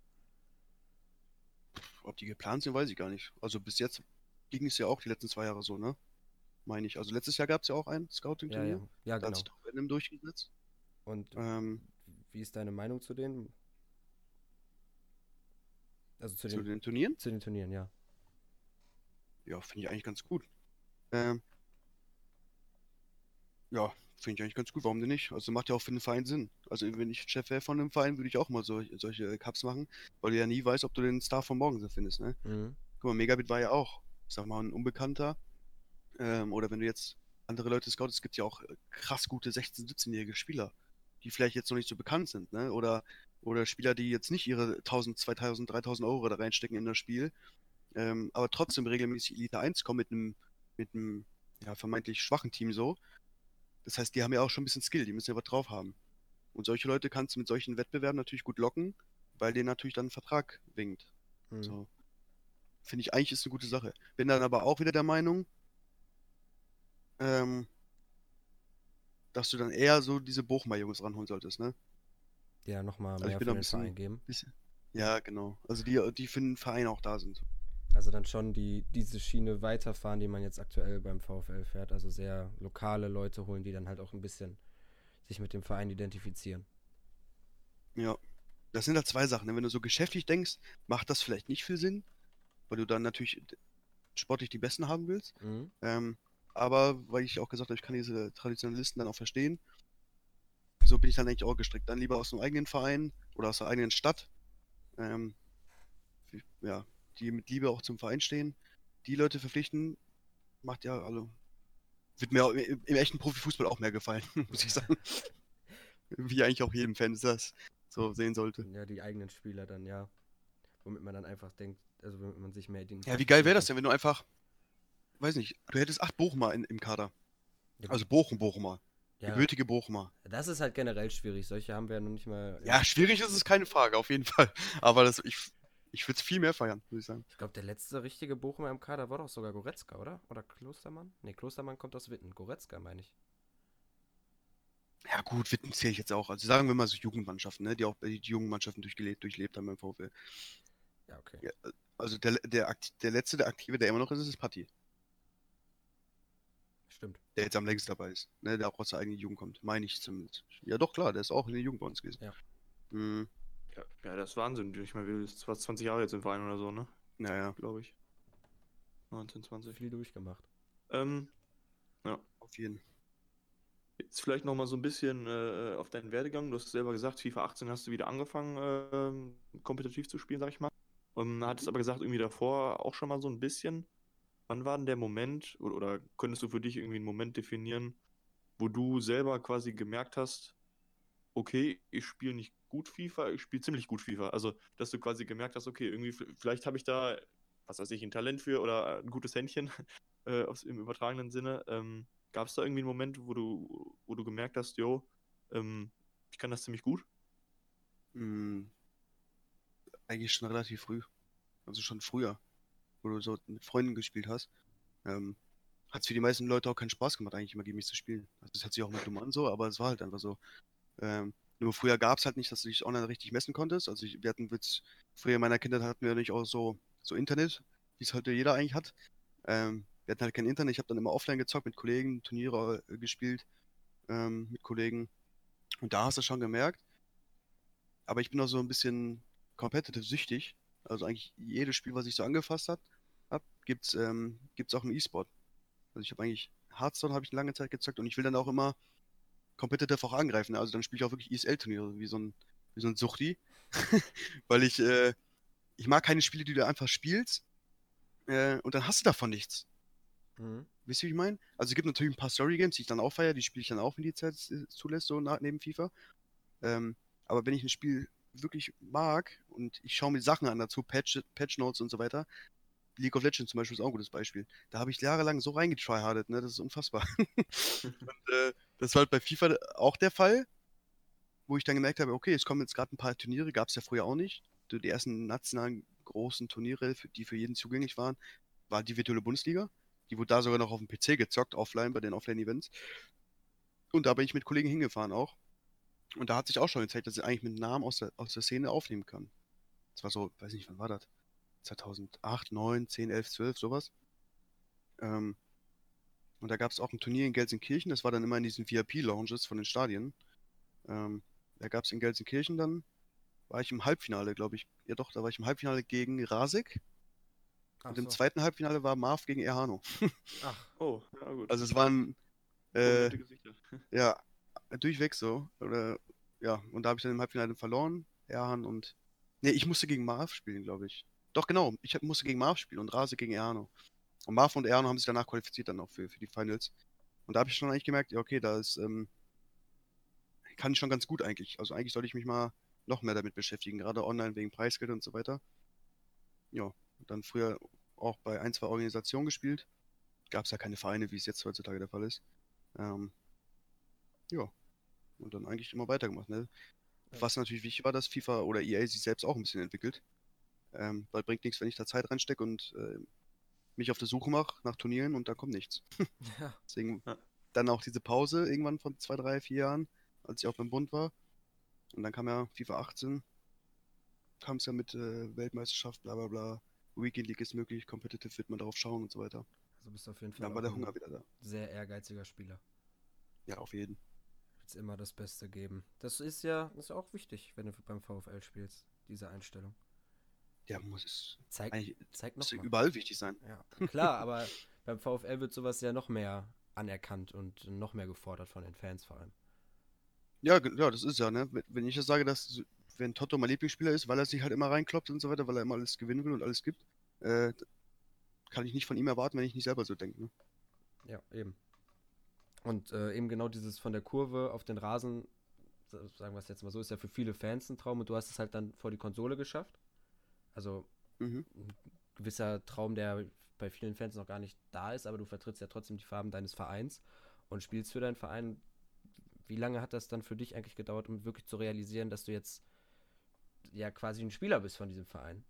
Ob die geplant sind, weiß ich gar nicht. Also bis jetzt ging es ja auch die letzten zwei Jahre so, ne? Meine ich. Also letztes Jahr gab es ja auch ein Ja, ja, Scouting-Turnier. ja, Da hat sich genau. doch Venom durchgesetzt. Und Ähm, wie ist deine Meinung zu denen? Also zu zu den, den Turnieren? zu den Turnieren, ja. Ja, finde ich eigentlich ganz gut. Ähm, ja, finde ich eigentlich ganz gut. Warum denn nicht? Also macht ja auch für den Verein Sinn. Also wenn ich Chef wäre von einem Verein, würde ich auch mal so, solche Cups machen, weil du ja nie weißt, ob du den Star von morgen so findest, ne? Mhm. Guck mal, Megabit war ja auch, ich sag mal, ein Unbekannter. Ähm, oder wenn du jetzt andere Leute scoutest, es gibt ja auch äh, krass gute sechzehn-, siebzehn-jährige Spieler, die vielleicht jetzt noch nicht so bekannt sind, ne? Oder, oder Spieler, die jetzt nicht ihre tausend, zweitausend, dreitausend Euro da reinstecken in das Spiel, ähm, aber trotzdem regelmäßig Elite eins kommen mit einem, mit einem, ja, vermeintlich schwachen Team so. Das heißt, die haben ja auch schon ein bisschen Skill, die müssen ja was drauf haben. Und solche Leute kannst du mit solchen Wettbewerben natürlich gut locken, weil denen natürlich dann ein Vertrag winkt. Mhm. So, finde ich eigentlich ist eine gute Sache. Bin dann aber auch wieder der Meinung, ähm, dass du dann eher so diese Bochumer Jungs ranholen solltest, ne? Die ja nochmal Also ich mehr bin für da ein den bisschen, Verein geben. bisschen, ja, genau. Also die, die für den Verein auch da sind. Also dann schon die, diese Schiene weiterfahren, die man jetzt aktuell beim VfL fährt. Also sehr lokale Leute holen, die dann halt auch ein bisschen sich mit dem Verein identifizieren. Ja. Das sind halt zwei Sachen, ne? Wenn du so geschäftlich denkst, macht das vielleicht nicht viel Sinn, weil du dann natürlich sportlich die Besten haben willst. Mhm. Ähm, aber weil ich auch gesagt habe, ich kann diese Traditionalisten dann auch verstehen, so bin ich dann eigentlich auch gestrickt. Dann lieber aus dem eigenen Verein oder aus der eigenen Stadt, ähm, wie- ja, die mit Liebe auch zum Verein stehen. Die Leute verpflichten, macht ja, also, wird mir auch im, im echten Profifußball auch mehr gefallen, muss ich sagen. Wie eigentlich auch jedem Fan das so sehen sollte. Ja, die eigenen Spieler dann, ja. Womit man dann einfach denkt, also womit man sich mehr Ja, wie identifizieren geil wäre das kann. denn, wenn du einfach, weiß nicht, du hättest acht Bochumer in, im Kader. Ja, Also Bochum, Bochumer. ja, Gebürtige Bochumer. das ist halt generell schwierig. Solche haben wir ja noch nicht mal. In, Ja, schwierig ist es keine Frage, auf jeden Fall. Aber das, ich, ich würde es viel mehr feiern, muss ich sagen. ich glaube, der letzte richtige Bochumer im Kader war doch sogar Goretzka, oder? Oder Klostermann? Ne, Klostermann kommt aus Witten. Goretzka, meine ich. Ja gut, Witten zähle ich jetzt auch. Also sagen wir mal so Jugendmannschaften, ne, die auch die jungen Mannschaften durchgelebt, durchlebt haben beim VfL. Ja, okay. Ja, also der, der, Akt- der letzte, der Aktive, der immer noch ist, ist Patti. Stimmt. Der jetzt am längsten dabei ist. Ne, der auch aus der eigenen Jugend kommt. Meine ich zumindest. Ja doch, klar, der ist auch in der Jugend bei uns gewesen. Ja. Hm, Ja, ja, das ist Wahnsinn. Ich meine, wir sind fast zwanzig Jahre jetzt im Verein oder so, ne? naja, Glaube ich. neunzehn, zwanzig. Viel durchgemacht. Ähm, ja. auf jeden Fall. Jetzt vielleicht nochmal so ein bisschen äh, auf deinen Werdegang. Du hast selber gesagt, FIFA achtzehn hast du wieder angefangen, ähm, kompetitiv zu spielen, sag ich mal. Ähm, hattest aber gesagt, irgendwie davor auch schon mal so ein bisschen. Wann war denn der Moment, oder, oder könntest du für dich irgendwie einen Moment definieren, wo du selber quasi gemerkt hast, okay, ich spiele nicht gut FIFA, ich spiele ziemlich gut FIFA. Also, dass du quasi gemerkt hast, okay, irgendwie, v- vielleicht habe ich da, was weiß ich, ein Talent für oder ein gutes Händchen, äh, aufs, im übertragenen Sinne. Ähm, gab es da irgendwie einen Moment, wo du, wo du gemerkt hast, jo, ähm, ich kann das ziemlich gut? Hm, eigentlich schon relativ früh. Also schon früher, wo du so mit Freunden gespielt hast. Ähm, hat es für die meisten Leute auch keinen Spaß gemacht, eigentlich immer gegen mich zu spielen. Also das hört sich auch mal dumm an so, aber es war halt einfach so. Ähm, nur früher gab es halt nicht, dass du dich online richtig messen konntest. Also ich, wir hatten jetzt, früher in meiner Kindheit hatten wir nicht auch so, so Internet, wie es heute jeder eigentlich hat. Ähm, wir hatten halt kein Internet, ich habe dann immer offline gezockt mit Kollegen, Turniere äh, gespielt ähm, mit Kollegen. Und da hast du schon gemerkt, aber ich bin auch so ein bisschen competitive süchtig. Also eigentlich jedes Spiel, was ich so angefasst habe, hab, gibt's, ähm, gibt's auch im E-Sport. Also ich habe eigentlich Hearthstone habe ich lange Zeit gezockt und ich will dann auch immer competitive auch angreifen. Ne? Also dann spiele ich auch wirklich E S L-Turniere, wie so ein, wie so ein Suchti. Weil ich, äh, ich mag keine Spiele, die du einfach spielst, äh, und dann hast du davon nichts. Mhm. Wisst ihr, wie ich meine? Also es gibt natürlich ein paar Story-Games, die ich dann auch feiere, die spiele ich dann auch, wenn die Zeit es äh, zulässt, so nach, neben FIFA. Ähm, aber wenn ich ein Spiel wirklich mag und ich schaue mir Sachen an dazu, Patch, Patch Notes und so weiter, League of Legends zum Beispiel ist auch ein gutes Beispiel. Da habe ich jahrelang so reingetryhardet, ne? Das ist unfassbar. Und äh, das war halt bei FIFA auch der Fall, wo ich dann gemerkt habe, okay, es kommen jetzt gerade ein paar Turniere, gab es ja früher auch nicht. So die ersten nationalen großen Turniere, für- die für jeden zugänglich waren, war die virtuelle Bundesliga. Die wurde da sogar noch auf dem P C gezockt, offline, bei den Offline-Events. Und da bin ich mit Kollegen hingefahren auch. Und da hat sich auch schon gezeigt, dass ich eigentlich mit Namen aus der, aus der Szene aufnehmen kann. Das war so, weiß nicht, wann war das? zweitausendacht, neun, zehn, elf, zwölf, sowas. Ähm, und da gab es auch ein Turnier in Gelsenkirchen, das war dann immer in diesen V I P-Lounges von den Stadien. Ähm, da gab es in Gelsenkirchen dann, war ich im Halbfinale, glaube ich. Ja doch, da war ich im Halbfinale gegen Rasek. Ach Und im so. zweiten Halbfinale war Marv gegen Erhano. Ach, Oh, ja gut. Also es waren, äh, Prominente Gesichter. ja, durchweg so. Oder, ja, und da habe ich dann im Halbfinale verloren. Erhan und. Nee, ich musste gegen Marv spielen, glaube ich. Doch, genau. Ich hab- musste gegen Marv spielen und Rasek gegen Erhano. Und Marv und Erhano haben sich danach qualifiziert dann auch für, für die Finals. Und da habe ich schon eigentlich gemerkt, ja, okay, da ist, ähm, kann ich schon ganz gut eigentlich. Also eigentlich sollte ich mich mal noch mehr damit beschäftigen, gerade online wegen Preisgeld und so weiter. Ja, und dann früher auch bei ein, zwei Organisationen gespielt. Gab es ja keine Vereine, wie es jetzt heutzutage der Fall ist. Ähm, ja, und dann eigentlich immer weitergemacht. Ne? ja. Was natürlich wichtig war, dass FIFA oder E A sich selbst auch ein bisschen entwickelt. Ähm, weil bringt nichts, wenn ich da Zeit reinstecke und äh, mich auf der Suche mache nach Turnieren und da kommt nichts. Ja. Deswegen Ja. dann auch diese Pause irgendwann von zwei, drei, vier Jahren, als ich auch beim Bund war. Und dann kam ja FIFA achtzehn, kam es ja mit äh, Weltmeisterschaft, bla bla bla. Weekend League ist möglich, Competitive wird man darauf schauen und so weiter. Also bist du auf jeden Fall Dann war auch der ein Hunger wieder da. sehr ehrgeiziger Spieler. Ja, auf jeden. Willst immer das Beste geben. Das ist ja, das ist ja auch wichtig, wenn du beim VfL spielst, diese Einstellung. Ja, muss es Zeig, eigentlich zeig muss nochmal. überall wichtig sein. Ja, klar, aber beim VfL wird sowas ja noch mehr anerkannt und noch mehr gefordert von den Fans vor allem. Ja, ge- ja, das ist ja, ne? Wenn wenn ich jetzt sage, dass so- wenn Toto mein Lieblingsspieler ist, weil er sich halt immer reinkloppt und so weiter, weil er immer alles gewinnen will und alles gibt, äh, kann ich nicht von ihm erwarten, wenn ich nicht selber so denke. Ne? Ja, eben. Und äh, eben genau dieses von der Kurve auf den Rasen, sa- sagen wir es jetzt mal so, ist ja für viele Fans ein Traum und du hast es halt dann vor die Konsole geschafft. Also Mhm. ein gewisser Traum, der bei vielen Fans noch gar nicht da ist, aber du vertrittst ja trotzdem die Farben deines Vereins und spielst für deinen Verein. Wie lange hat das dann für dich eigentlich gedauert, um wirklich zu realisieren, dass du jetzt ja quasi ein Spieler bist von diesem Verein?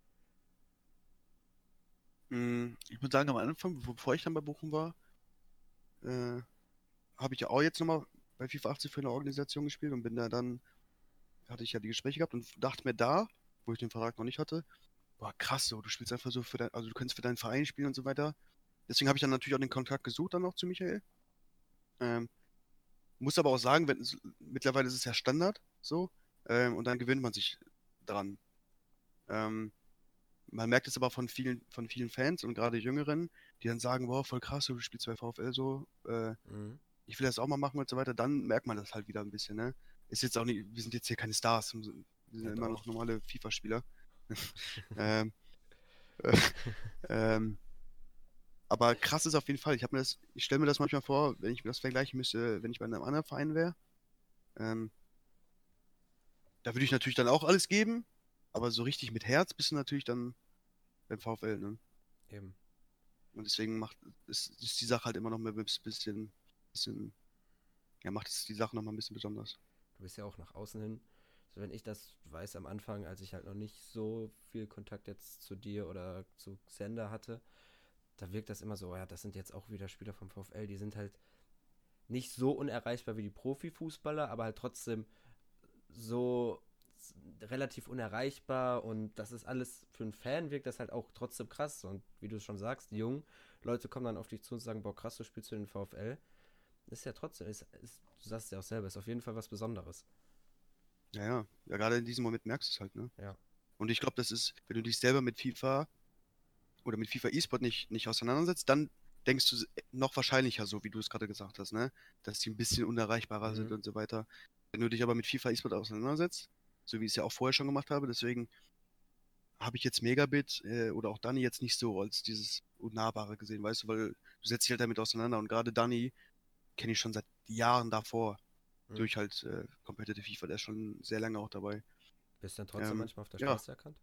Mm, Ich muss sagen, am Anfang, bevor ich dann bei Bochum war, äh, habe ich ja auch jetzt nochmal bei FIFA achtzehn für eine Organisation gespielt und bin da dann, hatte ich ja die Gespräche gehabt und dachte mir da, wo ich den Vertrag noch nicht hatte, boah, krass so, du spielst einfach so für dein, also du kannst für deinen Verein spielen und so weiter. Deswegen habe ich dann natürlich auch den Kontakt gesucht dann noch zu Michael. Ähm, Muss aber auch sagen, wenn, mittlerweile ist es ja Standard so, ähm, und dann gewöhnt man sich dran. Ähm, Man merkt es aber von vielen, von vielen Fans und gerade Jüngeren, die dann sagen, wow, voll krass, du spielst bei VfL so, äh, Mhm. ich will das auch mal machen und so weiter, dann merkt man das halt wieder ein bisschen, ne? Ist jetzt auch nicht, wir sind jetzt hier keine Stars, wir sind Ja, immer doch. noch normale FIFA-Spieler. ähm, äh, ähm, aber krass ist auf jeden Fall, ich habe mir das, ich stelle mir das manchmal vor, wenn ich mir das vergleichen müsste, wenn ich bei einem anderen Verein wäre, ähm, da würde ich natürlich dann auch alles geben, aber so richtig mit Herz bist du natürlich dann beim VfL, ne? Eben. Und deswegen macht ist, ist die Sache halt immer noch mal ein bisschen, bisschen, ja, macht es die Sache noch mal ein bisschen besonders. Du bist ja auch nach außen hin. Also wenn ich das weiß am Anfang, als ich halt noch nicht so viel Kontakt jetzt zu dir oder zu Xander hatte, da wirkt das immer so, ja, das sind jetzt auch wieder Spieler vom VfL, die sind halt nicht so unerreichbar wie die Profifußballer, aber halt trotzdem so s- relativ unerreichbar und das ist alles, für einen Fan wirkt das halt auch trotzdem krass und wie du schon sagst, jung, Leute kommen dann auf dich zu und sagen, boah krass, du spielst für den VfL. Ist ja trotzdem, ist, ist, du sagst ja auch selber, ist auf jeden Fall was Besonderes. Ja, ja. Ja, gerade in diesem Moment merkst du es halt, ne? Ja. Und ich glaube, das ist, wenn du dich selber mit FIFA oder mit FIFA E-Sport nicht, nicht auseinandersetzt, dann denkst du noch wahrscheinlicher so, wie du es gerade gesagt hast, ne? Dass die ein bisschen unerreichbarer sind Mhm. und so weiter. Wenn du dich aber mit FIFA E-Sport auseinandersetzt, so wie ich es ja auch vorher schon gemacht habe, deswegen habe ich jetzt Megabit äh, oder auch Dani jetzt nicht so als dieses Unnahbare gesehen, weißt du, weil du setzt dich halt damit auseinander und gerade Dani kenne ich schon seit Jahren davor Mhm. durch halt äh, Competitive FIFA, der ist schon sehr lange auch dabei. Bist du denn trotzdem Ähm, manchmal auf der ja, Straße erkannt?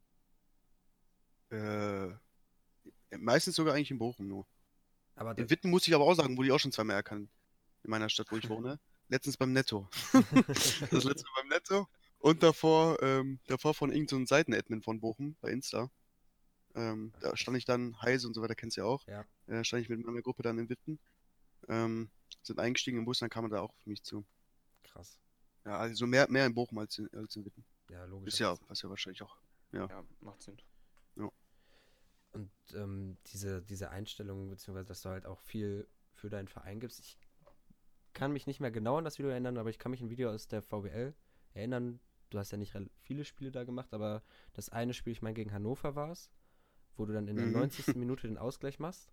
äh, meistens sogar eigentlich in Bochum nur. Aber da, In Witten muss ich aber auch sagen, wurde ich auch schon zweimal erkannt. In meiner Stadt, wo ich wohne. Letztens beim Netto. Das letzte Mal beim Netto. Und davor, ähm, davor von irgendeinem so Seiten-Admin von Bochum bei Insta. Ähm, da stand ich dann, Heise und so weiter, kennst du ja auch. ja, Äh, stand ich mit meiner Gruppe dann in Witten. Ähm, sind eingestiegen im Bus, dann kam er da auch auf mich zu. krass. Ja, also mehr, mehr in Bochum als in, als in Witten. Ja, Ist ja, logischerweise. was ja wahrscheinlich auch. Ja. Ja, macht Sinn. Ja. Und ähm, diese, diese Einstellung, beziehungsweise, dass du halt auch viel für deinen Verein gibst. Ich kann mich nicht mehr genau an das Video erinnern, aber ich kann mich an ein Video aus der V B L erinnern. Du hast ja nicht rel- viele Spiele da gemacht, aber das eine Spiel, ich meine, gegen Hannover war es, wo du dann in der Mhm. neunzigsten Minute den Ausgleich machst.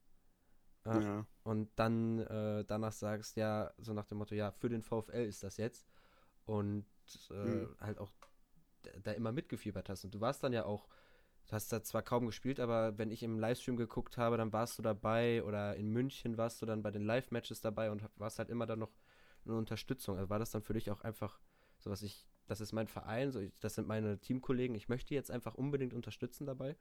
Äh, Ja. und dann äh, danach sagst, ja, so nach dem Motto, ja, für den VfL ist das jetzt. Und äh, Mhm. halt auch d- da immer mitgefiebert hast. Und du warst dann ja auch, du hast da zwar kaum gespielt, aber wenn ich im Livestream geguckt habe, dann warst du dabei oder in München warst du dann bei den Live-Matches dabei und hab- warst halt immer dann noch eine Unterstützung. Also war das dann für dich auch einfach so, was ich, das ist mein Verein, so ich, das sind meine Teamkollegen, ich möchte die jetzt einfach unbedingt unterstützen dabei?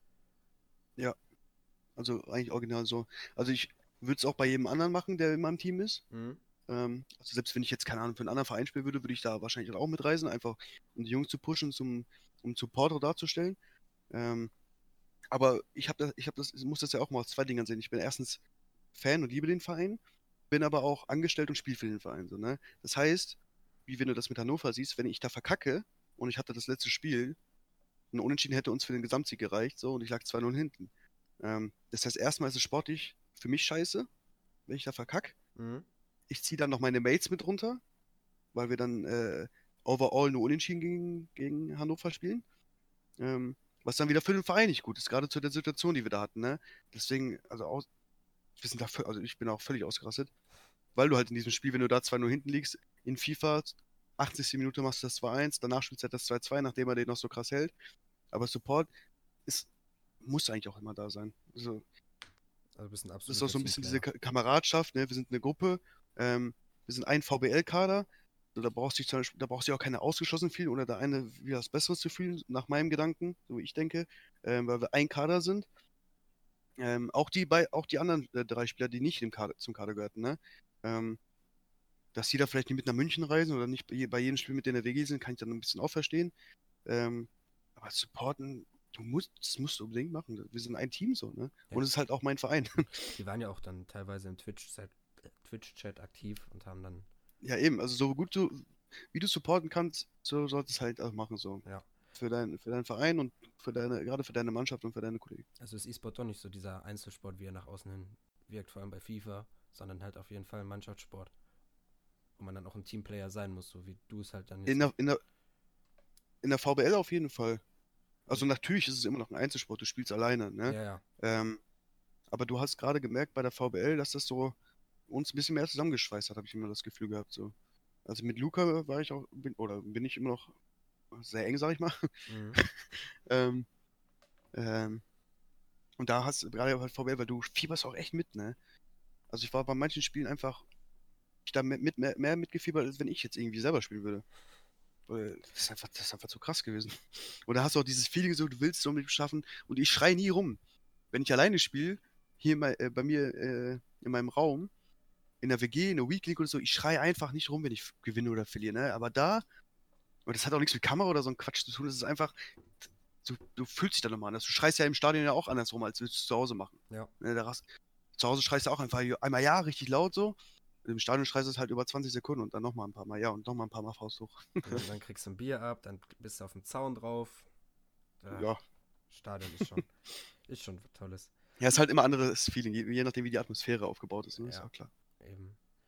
Ja. Also eigentlich original so. Also ich würde es auch bei jedem anderen machen, der in meinem Team ist. Mhm. Ähm, also selbst wenn ich jetzt, keine Ahnung, für einen anderen Verein spielen würde, würde ich da wahrscheinlich auch mitreisen, einfach um die Jungs zu pushen, zum, um Supporter darzustellen. Ähm, aber ich habe das, ich habe das, ich muss das ja auch mal aus zwei Dingen sehen. Ich bin erstens Fan und liebe den Verein, bin aber auch angestellt und spiele für den Verein. So, ne? Das heißt, wie wenn du das mit Hannover siehst, wenn ich da verkacke und ich hatte das letzte Spiel, ein Unentschieden hätte uns für den Gesamtsieg gereicht, so, und ich lag zwei null hinten. Ähm, das heißt, erstmal ist es sportlich für mich scheiße, wenn ich da verkacke. Mhm. Ich ziehe dann noch meine Mates mit runter, weil wir dann äh, overall nur unentschieden gegen, gegen Hannover spielen. Ähm, was dann wieder für den Verein nicht gut ist, gerade zu der Situation, die wir da hatten. Ne? Deswegen, also, aus, wir sind da, vö- also ich bin auch völlig ausgerastet, weil du halt in diesem Spiel, wenn du da zwei null hinten liegst, in FIFA, achtzigste Minute machst du das zwei eins, danach spielst du halt das zwei zwei, nachdem er den noch so krass hält. Aber Support ist, muss eigentlich auch immer da sein. Also, Also bist ein das ist auch absoluter so ein bisschen diese Teamplayer. Ka Kameradschaft, ne? Wir sind eine Gruppe, ähm, wir sind ein V B L-Kader. So, da brauchst du dich zum Beispiel, da brauchst du auch keine ausgeschlossen fühlen oder der eine wieder was Besseres zu fühlen, nach meinem Gedanken, so wie ich denke, ähm, weil wir ein Kader sind. Ähm, auch die bei, auch die anderen äh, drei Spieler, die nicht im Kader, zum Kader gehörten, ne? Ähm, dass die da vielleicht nicht mit nach München reisen oder nicht bei, je- bei jedem Spiel mit denen in der W G sind, kann ich dann ein bisschen auch verstehen. Ähm, aber supporten, du musst, das musst du unbedingt machen. Wir sind ein Team so, ne? Ja, Und es ist halt auch mein Verein. die waren ja auch dann teilweise im Twitch-Chat äh, Twitch-Chat aktiv und haben dann, Ja, eben, also so gut du, wie du supporten kannst, so solltest du halt auch machen, so. ja. Für dein, für deinen Verein und für deine, gerade für deine Mannschaft und für deine Kollegen. Also ist E-Sport doch nicht so dieser Einzelsport, wie er nach außen hin wirkt, vor allem bei FIFA, sondern halt auf jeden Fall ein Mannschaftssport, wo man dann auch ein Teamplayer sein muss, so wie du es halt dann jetzt In auch. der, in der, in der V B L auf jeden Fall. Also, Also natürlich ist es immer noch ein Einzelsport, du spielst alleine, ne? ja, ja. Ähm, aber du hast gerade gemerkt bei der V B L, dass das so uns ein bisschen mehr zusammengeschweißt hat, habe ich immer das Gefühl gehabt, so. Also mit Luca war ich auch, bin, oder bin ich immer noch sehr eng, sag ich mal. Mhm. ähm, ähm, und da hast du gerade bei V B L, weil du fieberst auch echt mit, ne? Also ich war bei manchen Spielen einfach ich da mit, mit mehr, mehr mitgefiebert, als wenn ich jetzt irgendwie selber spielen würde. Weil das ist einfach, das ist einfach zu krass gewesen. Und da hast du auch dieses Feeling so, du willst so mit schaffen und ich schreie nie rum. Wenn ich alleine spiele, hier bei, äh, bei mir äh, in meinem Raum, in der W G, in der Weekly oder so, ich schreie einfach nicht rum, wenn ich gewinne oder verliere, ne? Aber da, und das hat auch nichts mit Kamera oder so ein Quatsch zu tun, das ist einfach, du, du fühlst dich da nochmal anders. Du schreist ja im Stadion ja auch andersrum, als würdest du es zu Hause machen. Ja. Ne, da rast, zu Hause schreist du auch einfach einmal ja, richtig laut so. Im Stadion schreist du es halt über zwanzig Sekunden und dann nochmal ein paar Mal ja und nochmal ein paar Mal Faust hoch. Und dann, dann kriegst du ein Bier ab, dann bist du auf dem Zaun drauf. Da, Ja. Stadion ist schon, ist schon tolles. Ja, ist halt immer anderes Feeling, je, je nachdem, wie die Atmosphäre aufgebaut ist, ne? Ist Ja, auch klar. eben.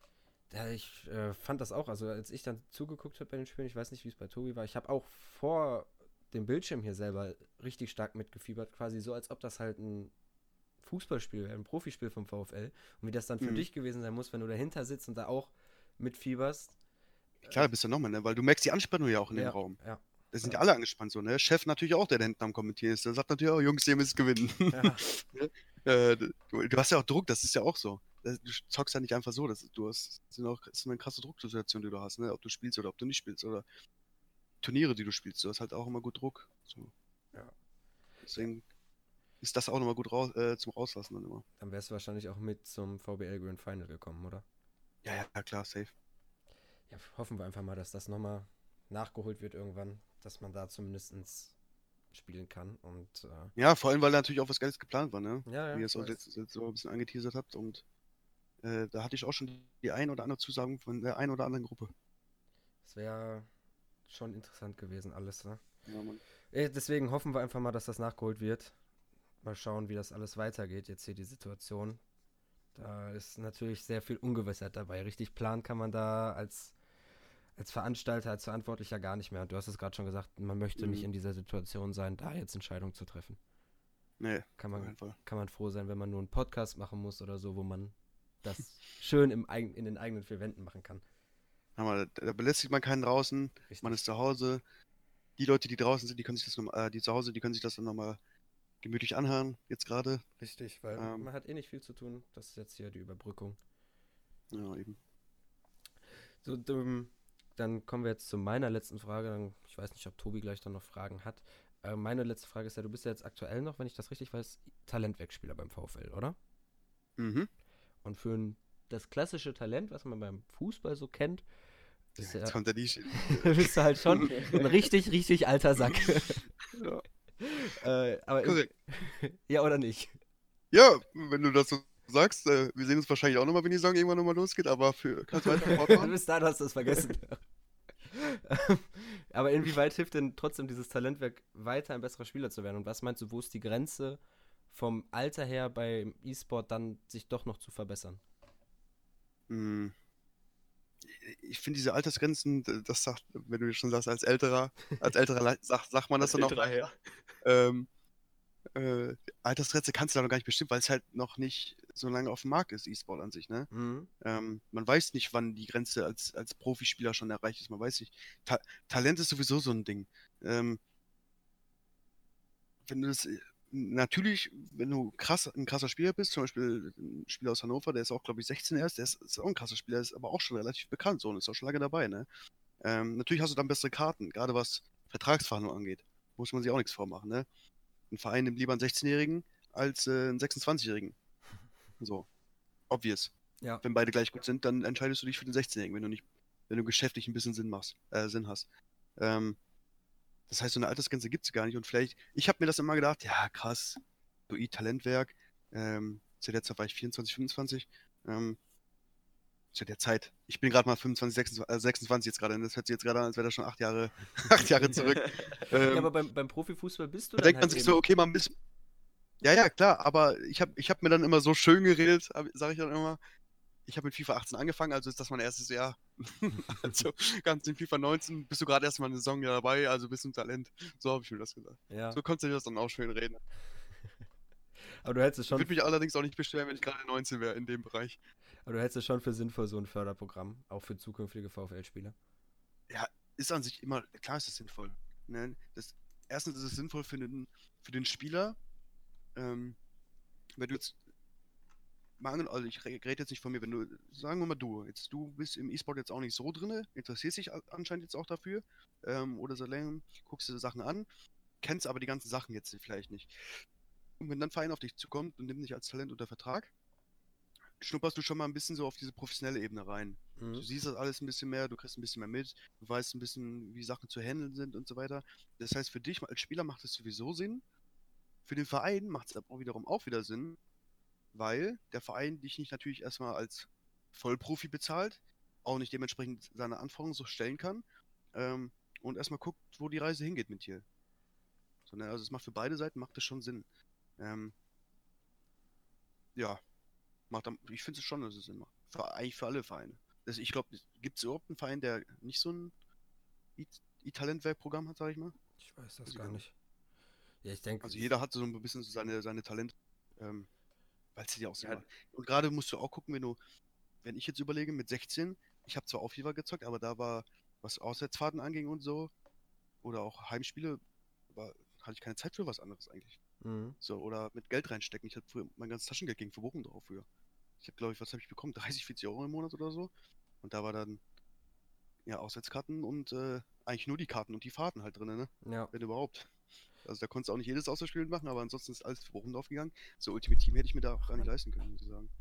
Ja, ich äh, fand das auch, also als ich dann zugeguckt habe bei den Spielen, ich weiß nicht, wie es bei Tobi war, ich habe auch vor dem Bildschirm hier selber richtig stark mitgefiebert, quasi so, als ob das halt ein Fußballspiel wäre, ein Profispiel vom VfL. Und wie das dann für Mhm. dich gewesen sein muss, wenn du dahinter sitzt und da auch mitfieberst. Klar, bist du nochmal, ne? Weil du merkst die Anspannung ja auch in dem Ja, Raum. ja. Da sind Ja. ja alle angespannt so, ne? Chef natürlich auch, der da hinten am Kommentieren ist. Der sagt natürlich auch, Jungs, ihr müsst gewinnen. Ja. Ne? äh, du, du hast ja auch Druck, das ist ja auch so. Das- Du zockst ja nicht einfach so. Das, du hast, das sind auch, das ist eine krasse Drucksituation, die du hast, ne? Ob du spielst oder ob du nicht spielst. Oder Turniere, die du spielst. Du hast halt auch immer gut Druck. So. Ja. Deswegen ist das auch nochmal gut raus, äh, zum Rauslassen dann immer. Dann wärst du wahrscheinlich auch mit zum V B L Grand Final gekommen, oder? Ja, ja, klar, safe. Ja, hoffen wir einfach mal, dass das nochmal nachgeholt wird irgendwann, dass man da zumindest spielen kann. Und äh, Ja, vor allem, weil da natürlich auch was Geiles geplant war, ne? ja, ja, Wie ihr ich es auch weiß. letztes jetzt so ein bisschen angeteasert habt. Und äh, da hatte ich auch schon die ein oder andere Zusagen von der einen oder anderen Gruppe. Das wäre schon interessant gewesen, alles, ne? Ja, Mann. Äh, Deswegen hoffen wir einfach mal, dass das nachgeholt wird. Mal schauen, wie das alles weitergeht, jetzt hier die Situation. Da ist natürlich sehr viel Ungewissheit dabei. Richtig planen kann man da als, als Veranstalter, als Verantwortlicher gar nicht mehr. Du hast es gerade schon gesagt, man möchte Mhm. nicht in dieser Situation sein, da jetzt Entscheidungen zu treffen. Nee, Kann auf man, jeden Fall. kann man froh sein, wenn man nur einen Podcast machen muss oder so, wo man das schön im eigen, in den eigenen vier Wänden machen kann. Hör mal, da, da belästigt man keinen draußen, Richtig. man ist zu Hause. Die Leute, die draußen sind, die können sich das noch, äh, die zu Hause, die können sich das dann nochmal gemütlich anhören, jetzt gerade. Richtig, weil Ähm. man hat eh nicht viel zu tun. Das ist jetzt hier die Überbrückung. Ja, eben. So, ähm, dann kommen wir jetzt zu meiner letzten Frage. Dann- Ich weiß nicht, ob Tobi gleich dann noch Fragen hat. Äh, meine letzte Frage ist ja, du bist ja jetzt aktuell noch, wenn ich das richtig weiß, Talentwegspieler beim VfL, oder? Mhm. Und für ein, das klassische Talent, was man beim Fußball so kennt, Ja, ist jetzt ja, kommt der Nische. bist du halt schon ein richtig, richtig alter Sack. Ja, äh, aber im, korrekt. ja, oder nicht? Ja, wenn du das so sagst, äh, wir sehen uns wahrscheinlich auch nochmal, wenn die Saison irgendwann nochmal losgeht, aber für kannst weiter fortfahren. Bis dahin hast du es vergessen. Aber inwieweit hilft denn trotzdem dieses Talentwerk weiter ein besserer Spieler zu werden? Und was meinst du, wo ist die Grenze vom Alter her beim E-Sport dann sich doch noch zu verbessern? Hm. Ich finde diese Altersgrenzen, d- das sagt, wenn du schon sagst, als älterer, als älterer Le- sagt, sagt man das dann auch. Älterer Herr. Ähm, äh, Altersgrenze kannst du da noch gar nicht bestimmen, weil es halt noch nicht so lange auf dem Markt ist, E-Sport an sich, ne? Mhm. Ähm, man weiß nicht, wann die Grenze als, als Profispieler schon erreicht ist. Man weiß nicht. Ta Talent ist sowieso so ein Ding. Ähm, wenn du das, äh, natürlich, wenn du krass, ein krasser Spieler bist, zum Beispiel ein Spieler aus Hannover, der ist auch, glaube ich, sechzehn erst, der ist, ist auch ein krasser Spieler, ist aber auch schon relativ bekannt so und ist auch schon lange dabei, ne? Ähm, natürlich hast du dann bessere Karten, gerade was Vertragsverhandlungen angeht. Muss man sich auch nichts vormachen, ne? Ein Verein nimmt lieber einen sechzehnjährigen als äh, einen sechsundzwanzigjährigen. So, obvious. Ja. Wenn beide gleich gut sind, dann entscheidest du dich für den sechzehnjährigen, wenn du nicht, wenn du geschäftlich ein bisschen Sinn machst, äh, Sinn hast. Ähm, das heißt, so eine Altersgrenze gibt es gar nicht. Und vielleicht, ich habe mir das immer gedacht, ja, krass, so I-Talentwerk, ähm, zu der Zeit war ich vierundzwanzig, fünfundzwanzig, ähm, zu der Zeit, ich bin gerade mal fünfundzwanzig, sechsundzwanzig, äh, sechsundzwanzig jetzt gerade, und das hört sich jetzt gerade an, als wäre das schon acht Jahre, acht Jahre zurück. Ähm, Ja, aber beim, beim Profifußball bist du da dann denkt man halt sich eben... so, okay, mal ein bisschen, ja, ja, klar, aber ich habe ich hab mir dann immer so schön geredet, sage ich dann immer, ich habe mit FIFA achtzehn angefangen, also ist das mein erstes Jahr. Also ganz in FIFA neunzehn bist du gerade erst mal eine Saison dabei, also bist du ein Talent. So habe ich mir das gesagt. Ja, So konntest du dir das dann auch schön reden. aber du hättest es Ich schon, würde mich allerdings auch nicht beschweren, wenn ich gerade neunzehn wäre in dem Bereich. aber du hättest es schon für sinnvoll, so ein Förderprogramm, auch für zukünftige VfL-Spieler. Ja, ist an sich immer, klar ist das sinnvoll. Ne? Das, erstens ist es sinnvoll für den, für den Spieler, ähm, wenn du jetzt, mal angenommen, also ich re- rede jetzt nicht von mir, wenn du, sagen wir mal du, jetzt du bist im E-Sport jetzt auch nicht so drinne, interessierst dich a- anscheinend jetzt auch dafür, ähm, oder so länger, guckst dir Sachen an, kennst aber die ganzen Sachen jetzt vielleicht nicht. Und wenn dann ein Verein auf dich zukommt und nimmt dich als Talent unter Vertrag, schnupperst du schon mal ein bisschen so auf diese professionelle Ebene rein. Du Mhm. siehst das alles ein bisschen mehr, du kriegst ein bisschen mehr mit, du weißt ein bisschen, wie Sachen zu handeln sind und so weiter. Das heißt, für dich als Spieler macht es sowieso Sinn. Für den Verein macht es aber auch wiederum auch wieder Sinn, weil der Verein dich nicht natürlich erstmal als Vollprofi bezahlt, auch nicht dementsprechend seine Anforderungen so stellen kann, ähm, und erstmal guckt, wo die Reise hingeht mit dir. So, ne? Also es macht für beide Seiten macht das schon Sinn. Ähm, ja, macht am, ich finde es schon, dass es Sinn macht. Für, eigentlich für alle Vereine. Also ich glaube, gibt es überhaupt einen Verein, der nicht so ein I- I-Talentwerk-Programm hat, sag ich mal? Ich weiß das Weiß ich gar gar nicht. Ja, ich denke, Also jeder hat so ein bisschen so seine, seine Talente, ähm, weil es ja auch Sinn Ja, macht. Und gerade musst du auch gucken, wenn du, wenn ich jetzt überlege, mit sechzehn, ich habe zwar auch FIFA gezockt, aber da war, was Auswärtsfahrten anging und so, oder auch Heimspiele, war, hatte ich keine Zeit für was anderes eigentlich. mhm. So, oder mit Geld reinstecken. Ich hatte früher mein ganzes Taschengeld ging für Wochen drauf früher. Ich habe, glaube ich, was habe ich bekommen? dreißig, vierzig Euro im Monat oder so. Und da war dann, ja, Auswärtskarten und äh, eigentlich nur die Karten und die Fahrten halt drin, ne? Ja, Wenn überhaupt. Also da konntest du auch nicht jedes Auswärtsspiel machen, aber ansonsten ist alles für Wochen draufgegangen. So Ultimate Team hätte ich mir da auch ach gar nicht man, leisten können, muss ich sagen.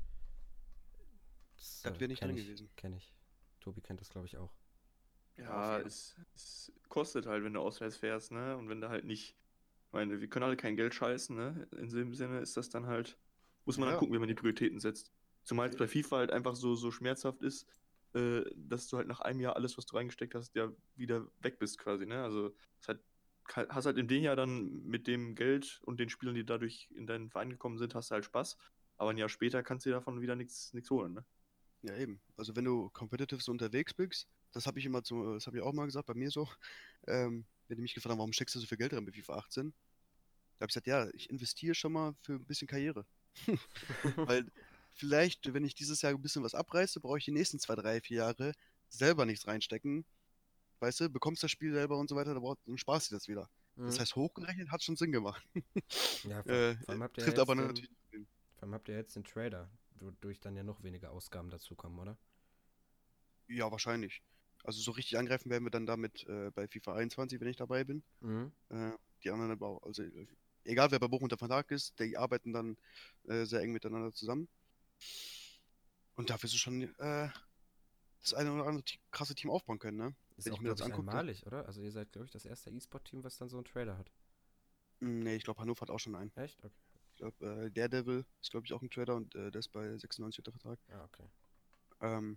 das Das äh, wäre nicht kenne drin ich, gewesen. kenne ich. Tobi kennt das, glaube ich, auch. Ja, auf Ja, jeden es, es kostet halt, wenn du auswärts fährst, ne? Und wenn du halt nicht, ich meine, wir können alle kein Geld scheißen, ne? In dem Sinne ist das dann halt, muss man dann Ja, gucken, wie man die Prioritäten setzt. Zumal es bei FIFA halt einfach so, so schmerzhaft ist, äh, dass du halt nach einem Jahr alles, was du reingesteckt hast, ja wieder weg bist quasi, ne? Also es hat, hast halt in dem Jahr dann mit dem Geld und den Spielern, die dadurch in deinen Verein gekommen sind, hast du halt Spaß. Aber ein Jahr später kannst du dir davon wieder nichts nichts holen, ne? ja eben. Also wenn du competitive so unterwegs bist, das habe ich immer zu, das habe ich auch mal gesagt, bei mir so, ähm, wenn die mich gefragt haben, warum steckst du so viel Geld rein bei FIFA achtzehn? Da habe ich gesagt, ja, ich investiere schon mal für ein bisschen Karriere. Weil vielleicht, wenn ich dieses Jahr ein bisschen was abreiße, brauche ich die nächsten zwei, drei, vier Jahre selber nichts reinstecken. Weißt du, bekommst das Spiel selber und so weiter, da braucht, dann sparst du das wieder. Das Mhm. heißt, hochgerechnet hat schon Sinn gemacht. Ja, vor, äh, vor allem habt ihr ja trifft aber jetzt den, natürlich nicht den. vor allem habt ihr jetzt den Trader, wodurch dann ja noch weniger Ausgaben dazukommen, oder? Ja, wahrscheinlich. Also so richtig angreifen werden wir dann damit äh, bei FIFA einundzwanzig, wenn ich dabei bin. Mhm. Äh, die anderen aber auch. Also äh, egal wer bei Bochum unter Vertrag ist, die arbeiten dann äh, sehr eng miteinander zusammen. Und da wirst du schon äh, das eine oder andere te- krasse Team aufbauen können, ne? Ist Wenn ich auch, mir das glaube ich, angucke. einmalig, oder? Also ihr seid, glaube ich, das erste E-Sport-Team, was dann so einen Trader hat. Nee, ich glaube, Hannover hat auch schon einen. Echt? Okay. Ich glaube, äh, Daredevil ist, glaube ich, auch ein Trader und äh, der ist bei sechsundneunzig unter Vertrag. Ah, okay. Ähm,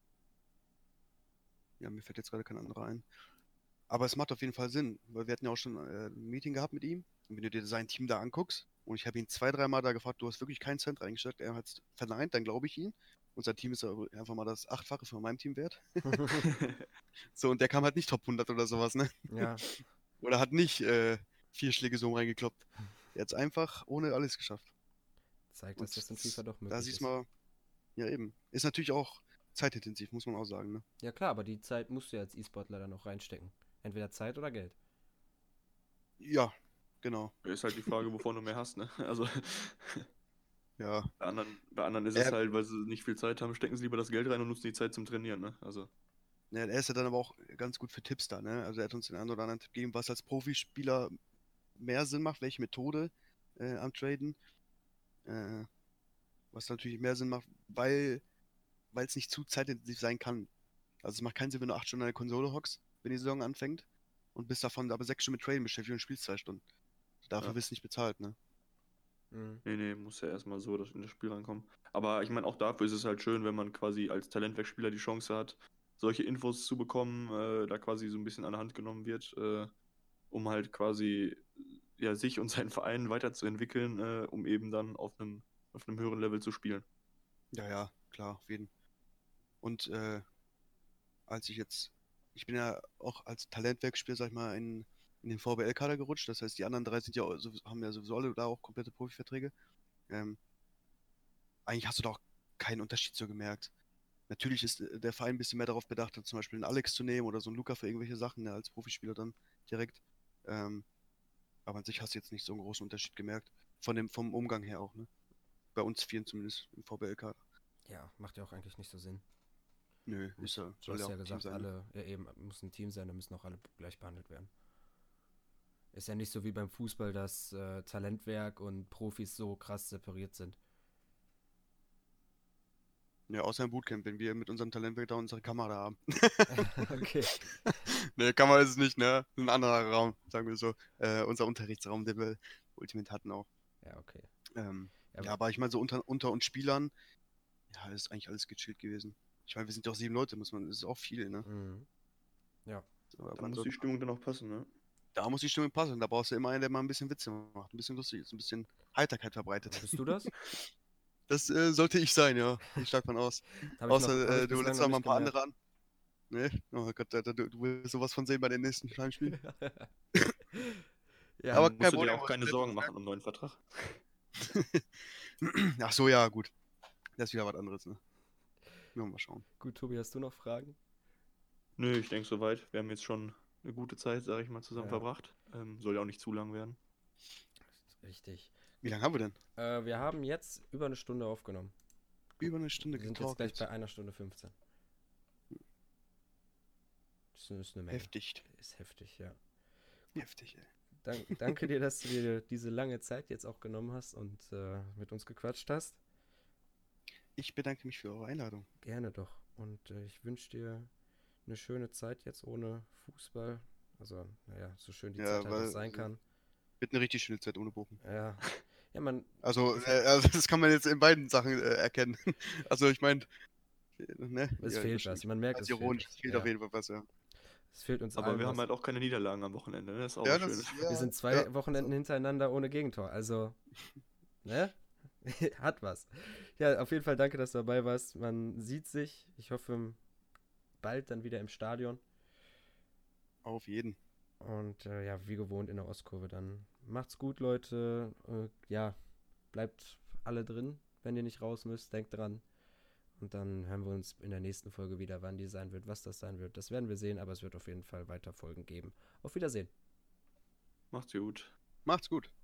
ja, mir fällt jetzt gerade kein anderer ein. Aber es macht auf jeden Fall Sinn, weil wir hatten ja auch schon äh, ein Meeting gehabt mit ihm. Und wenn du dir sein Team da anguckst, und ich habe ihn zwei, dreimal da gefragt, du hast wirklich keinen Cent reingesteckt, er hat es verneint, dann glaube ich ihn. Unser Team ist ja einfach mal das Achtfache von meinem Team wert. So, und der kam halt nicht Top hundert oder sowas, ne? Ja, Oder hat nicht äh, vier Schläge so reingekloppt. Er hat es einfach ohne alles geschafft. zeigt, dass Und das in das, FIFA doch da möglich siehst ist. du mal, ja eben. Ist natürlich auch zeitintensiv, muss man auch sagen, ne? Ja klar, aber die Zeit musst du ja als E-Sportler dann noch reinstecken. Entweder Zeit oder Geld. Ja, genau. Ist halt die Frage, wovon du mehr hast, ne? Also Ja. bei anderen, bei anderen ist es Er, halt, weil sie nicht viel Zeit haben, stecken sie lieber das Geld rein und nutzen die Zeit zum Trainieren, ne? Also, ja, er ist ja dann aber auch ganz gut für Tipps da, ne? Also er hat uns den einen oder anderen Tipp gegeben, was als Profispieler mehr Sinn macht, welche Methode äh, am Traden. Äh, was natürlich mehr Sinn macht, weil weil es nicht zu zeitintensiv sein kann. Also es macht keinen Sinn, wenn du acht Stunden an der Konsole hockst, wenn die Saison anfängt und bist davon aber sechs Stunden mit Traden beschäftigt und spielst zwei Stunden. Dafür ja. wirst du nicht bezahlt, ne? Mhm. Nee, nee, muss ja erstmal so das in das Spiel reinkommen. Aber ich meine, auch dafür ist es halt schön, wenn man quasi als Talentwerkspieler die Chance hat, solche Infos zu bekommen, äh, da quasi so ein bisschen an der Hand genommen wird, äh, um halt quasi ja, sich und seinen Verein weiterzuentwickeln, äh, um eben dann auf einem, auf einem höheren Level zu spielen. Ja, ja, klar, auf jeden. Und äh, als ich jetzt, ich bin ja auch als Talentwerkspieler, sag ich mal, in, in den V B L-Kader gerutscht. Das heißt, die anderen drei sind ja, sowieso- haben ja sowieso alle da auch komplette Profiverträge. Ähm, eigentlich hast du da auch keinen Unterschied so gemerkt. Natürlich ist äh, der Verein ein bisschen mehr darauf bedacht, zum Beispiel einen Alex zu nehmen oder so einen Luca für irgendwelche Sachen, ne, als Profispieler dann direkt. Ähm, aber an sich hast du jetzt nicht so einen großen Unterschied gemerkt. Von dem, vom Umgang her auch, ne? Bei uns vieren zumindest im V B L-Kader. Ja, macht ja auch eigentlich nicht so Sinn. Nö, Du ist musst- ja, Du soll ja hast ja auch ein Team gesagt, sein, ne? alle, ja eben, muss ein Team sein, da müssen auch alle gleich behandelt werden. Ist ja nicht so wie beim Fußball, dass äh, Talentwerk und Profis so krass separiert sind. Ja, außer im Bootcamp, wenn wir mit unserem Talentwerk da unsere Kamera haben. Okay. Ne, Kamera ist es nicht, ne? Ein anderer Raum, sagen wir so. Äh, unser Unterrichtsraum, den wir Ultimate hatten auch. Ja, okay. Ähm, Ja, ja, aber ich meine, so unter, unter uns Spielern, ja, ist eigentlich alles gechillt gewesen. Ich meine, wir sind doch sieben Leute, muss man, das ist auch viel, ne? mhm. Ja, So, aber Da muss ansonsten, die Stimmung dann auch passen, ne? da muss die Stimmung passen. Da brauchst du immer einen, der mal ein bisschen Witze macht, ein bisschen lustig ist, ein bisschen Heiterkeit verbreitet. bist du das? Das äh, sollte ich sein, ja. Gehe ich stark von aus. Hab ich noch- hab Außer ich äh, du bislang lässt noch noch mal ein nicht paar gemerkt. andere an. Nee? Oh Gott, Alter, du, du willst sowas von sehen bei den nächsten Heimspielen. Ja, Aber Dann kein musst du dir Problem, auch keine was- Sorgen machen um einen neuen Vertrag. Ach so, ja, gut. Das ist wieder was anderes, ne? Ja, mal schauen. gut, Tobi, hast du noch Fragen? Nö, ich denke soweit. Wir haben jetzt schon eine gute Zeit, sage ich mal, zusammen Ja. verbracht. Ähm, soll ja auch nicht zu lang werden. Richtig. Wie lange haben wir denn? Äh, wir haben jetzt über eine Stunde aufgenommen. Über eine Stunde Wir sind jetzt getalkt. gleich bei einer Stunde fünfzehn. Das ist eine Menge. Heftig. Ist heftig, ja. Heftig, ey. Dank, danke dir, dass du dir diese lange Zeit jetzt auch genommen hast und äh, mit uns gequatscht hast. Ich bedanke mich für eure Einladung. Gerne doch. Und äh, ich wünsche dir eine schöne Zeit jetzt ohne Fußball. Also, naja, so schön die Ja, Zeit halt weil- auch sein kann. Wird eine richtig schöne Zeit ohne Bochum. Ja. Ja, man, Also, Ich- äh, also das kann man jetzt in beiden Sachen äh, erkennen. Also ich meine, ne? es ja, fehlt stimmt. was. Man merkt, Als es fehlt ironisch, was. es fehlt Ja, auf jeden Fall was, ja. es fehlt uns Aber allen wir haben was. halt auch keine Niederlagen am Wochenende. Ne? Das ist auch Ja, was das, Schönes. ja, Wir sind zwei ja. Wochenenden hintereinander ohne Gegentor. Also, ne? Hat was. Ja, auf jeden Fall danke, dass du dabei warst. Man sieht sich. Ich hoffe, bald dann wieder im Stadion. Auf jeden. Und äh, ja, wie gewohnt in der Ostkurve dann. Macht's gut, Leute. Äh, ja, bleibt alle drin, wenn ihr nicht raus müsst. Denkt dran. Und dann hören wir uns in der nächsten Folge wieder, wann die sein wird, was das sein wird. Das werden wir sehen, aber es wird auf jeden Fall weiter Folgen geben. Auf Wiedersehen. Macht's gut. Macht's gut.